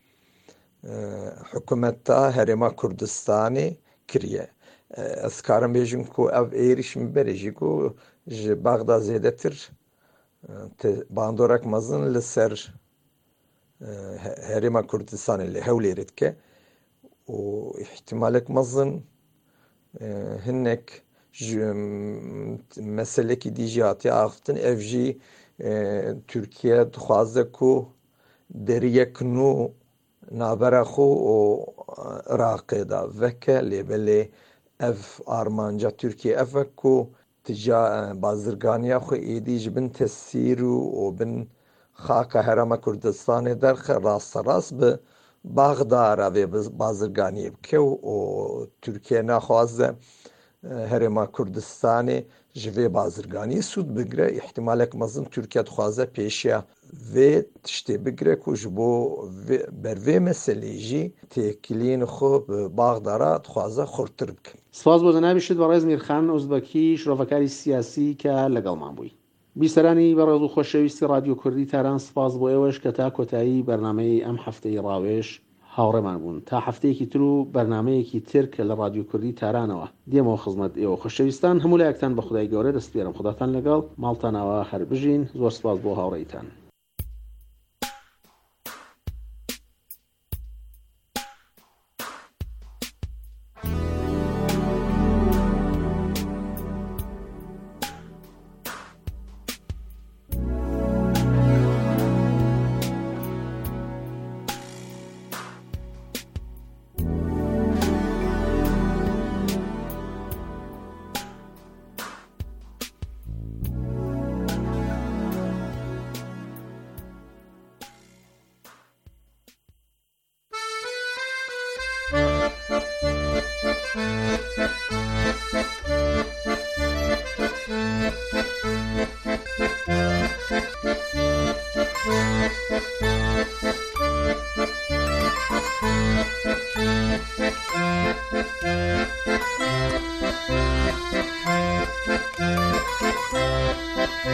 hikûmeta herêma Kurdistanê kiriye. Ez karim bêjim ku ev êriş min berê jî ku ji Baxda zêdetir bandorek mezin li ser herêma Kurdistanê li Hewlêrê dike û ihtimalek mezin hinek ji meselekî dî jî hatiye axiftin ev jî Tirkiye dixwaze ku deriyek nû navbera xwe û Iraqê da veke lêbelê ev armanca Tirkiye ev e ku tija bazirganiya xwe êdî ji bin tesîr û bin xaka herêma Kurdistanê derxe rasterast bi Baxda ra vê bazirganiyê bike û Tirkiye naxwaze herêma Kurdistanê ji vê bazirganiyê sûd bigire ihtimalek mezin Tirkiye dixwaze pêşiya vê tiştê bigire ku ji bo ber vê meselê jî têkiliyên xwe bi Baxda ra dixwaze xurttir bikin. سپاس بۆ جەنابیشت بەڕێز میرخان ئۆزبەکی شرۆڤەکاری سیاسی کە لەگەڵمان بووی. بیسەرانی بەڕێز و خۆشەویستی رادیۆ کوردی تاران سپاس بۆ ئێوەش کە تا کۆتایی بەرنامەی ئەم هەفتەی ڕاوێژ هاوڕێمان بوون تا هەفتەیەکی تر و بەرنامەیەکی تر کە لە رادیۆ کوردی تارانەوە دێمەوە خزمەت ئێوە خۆشەویستان هەموو لایەکتان بە خودای گەورە دەست پێرم خوداتان لەگەڵ ماڵتانەوە هەر بژین زۆر سپاس بۆ هاوڕێیتان.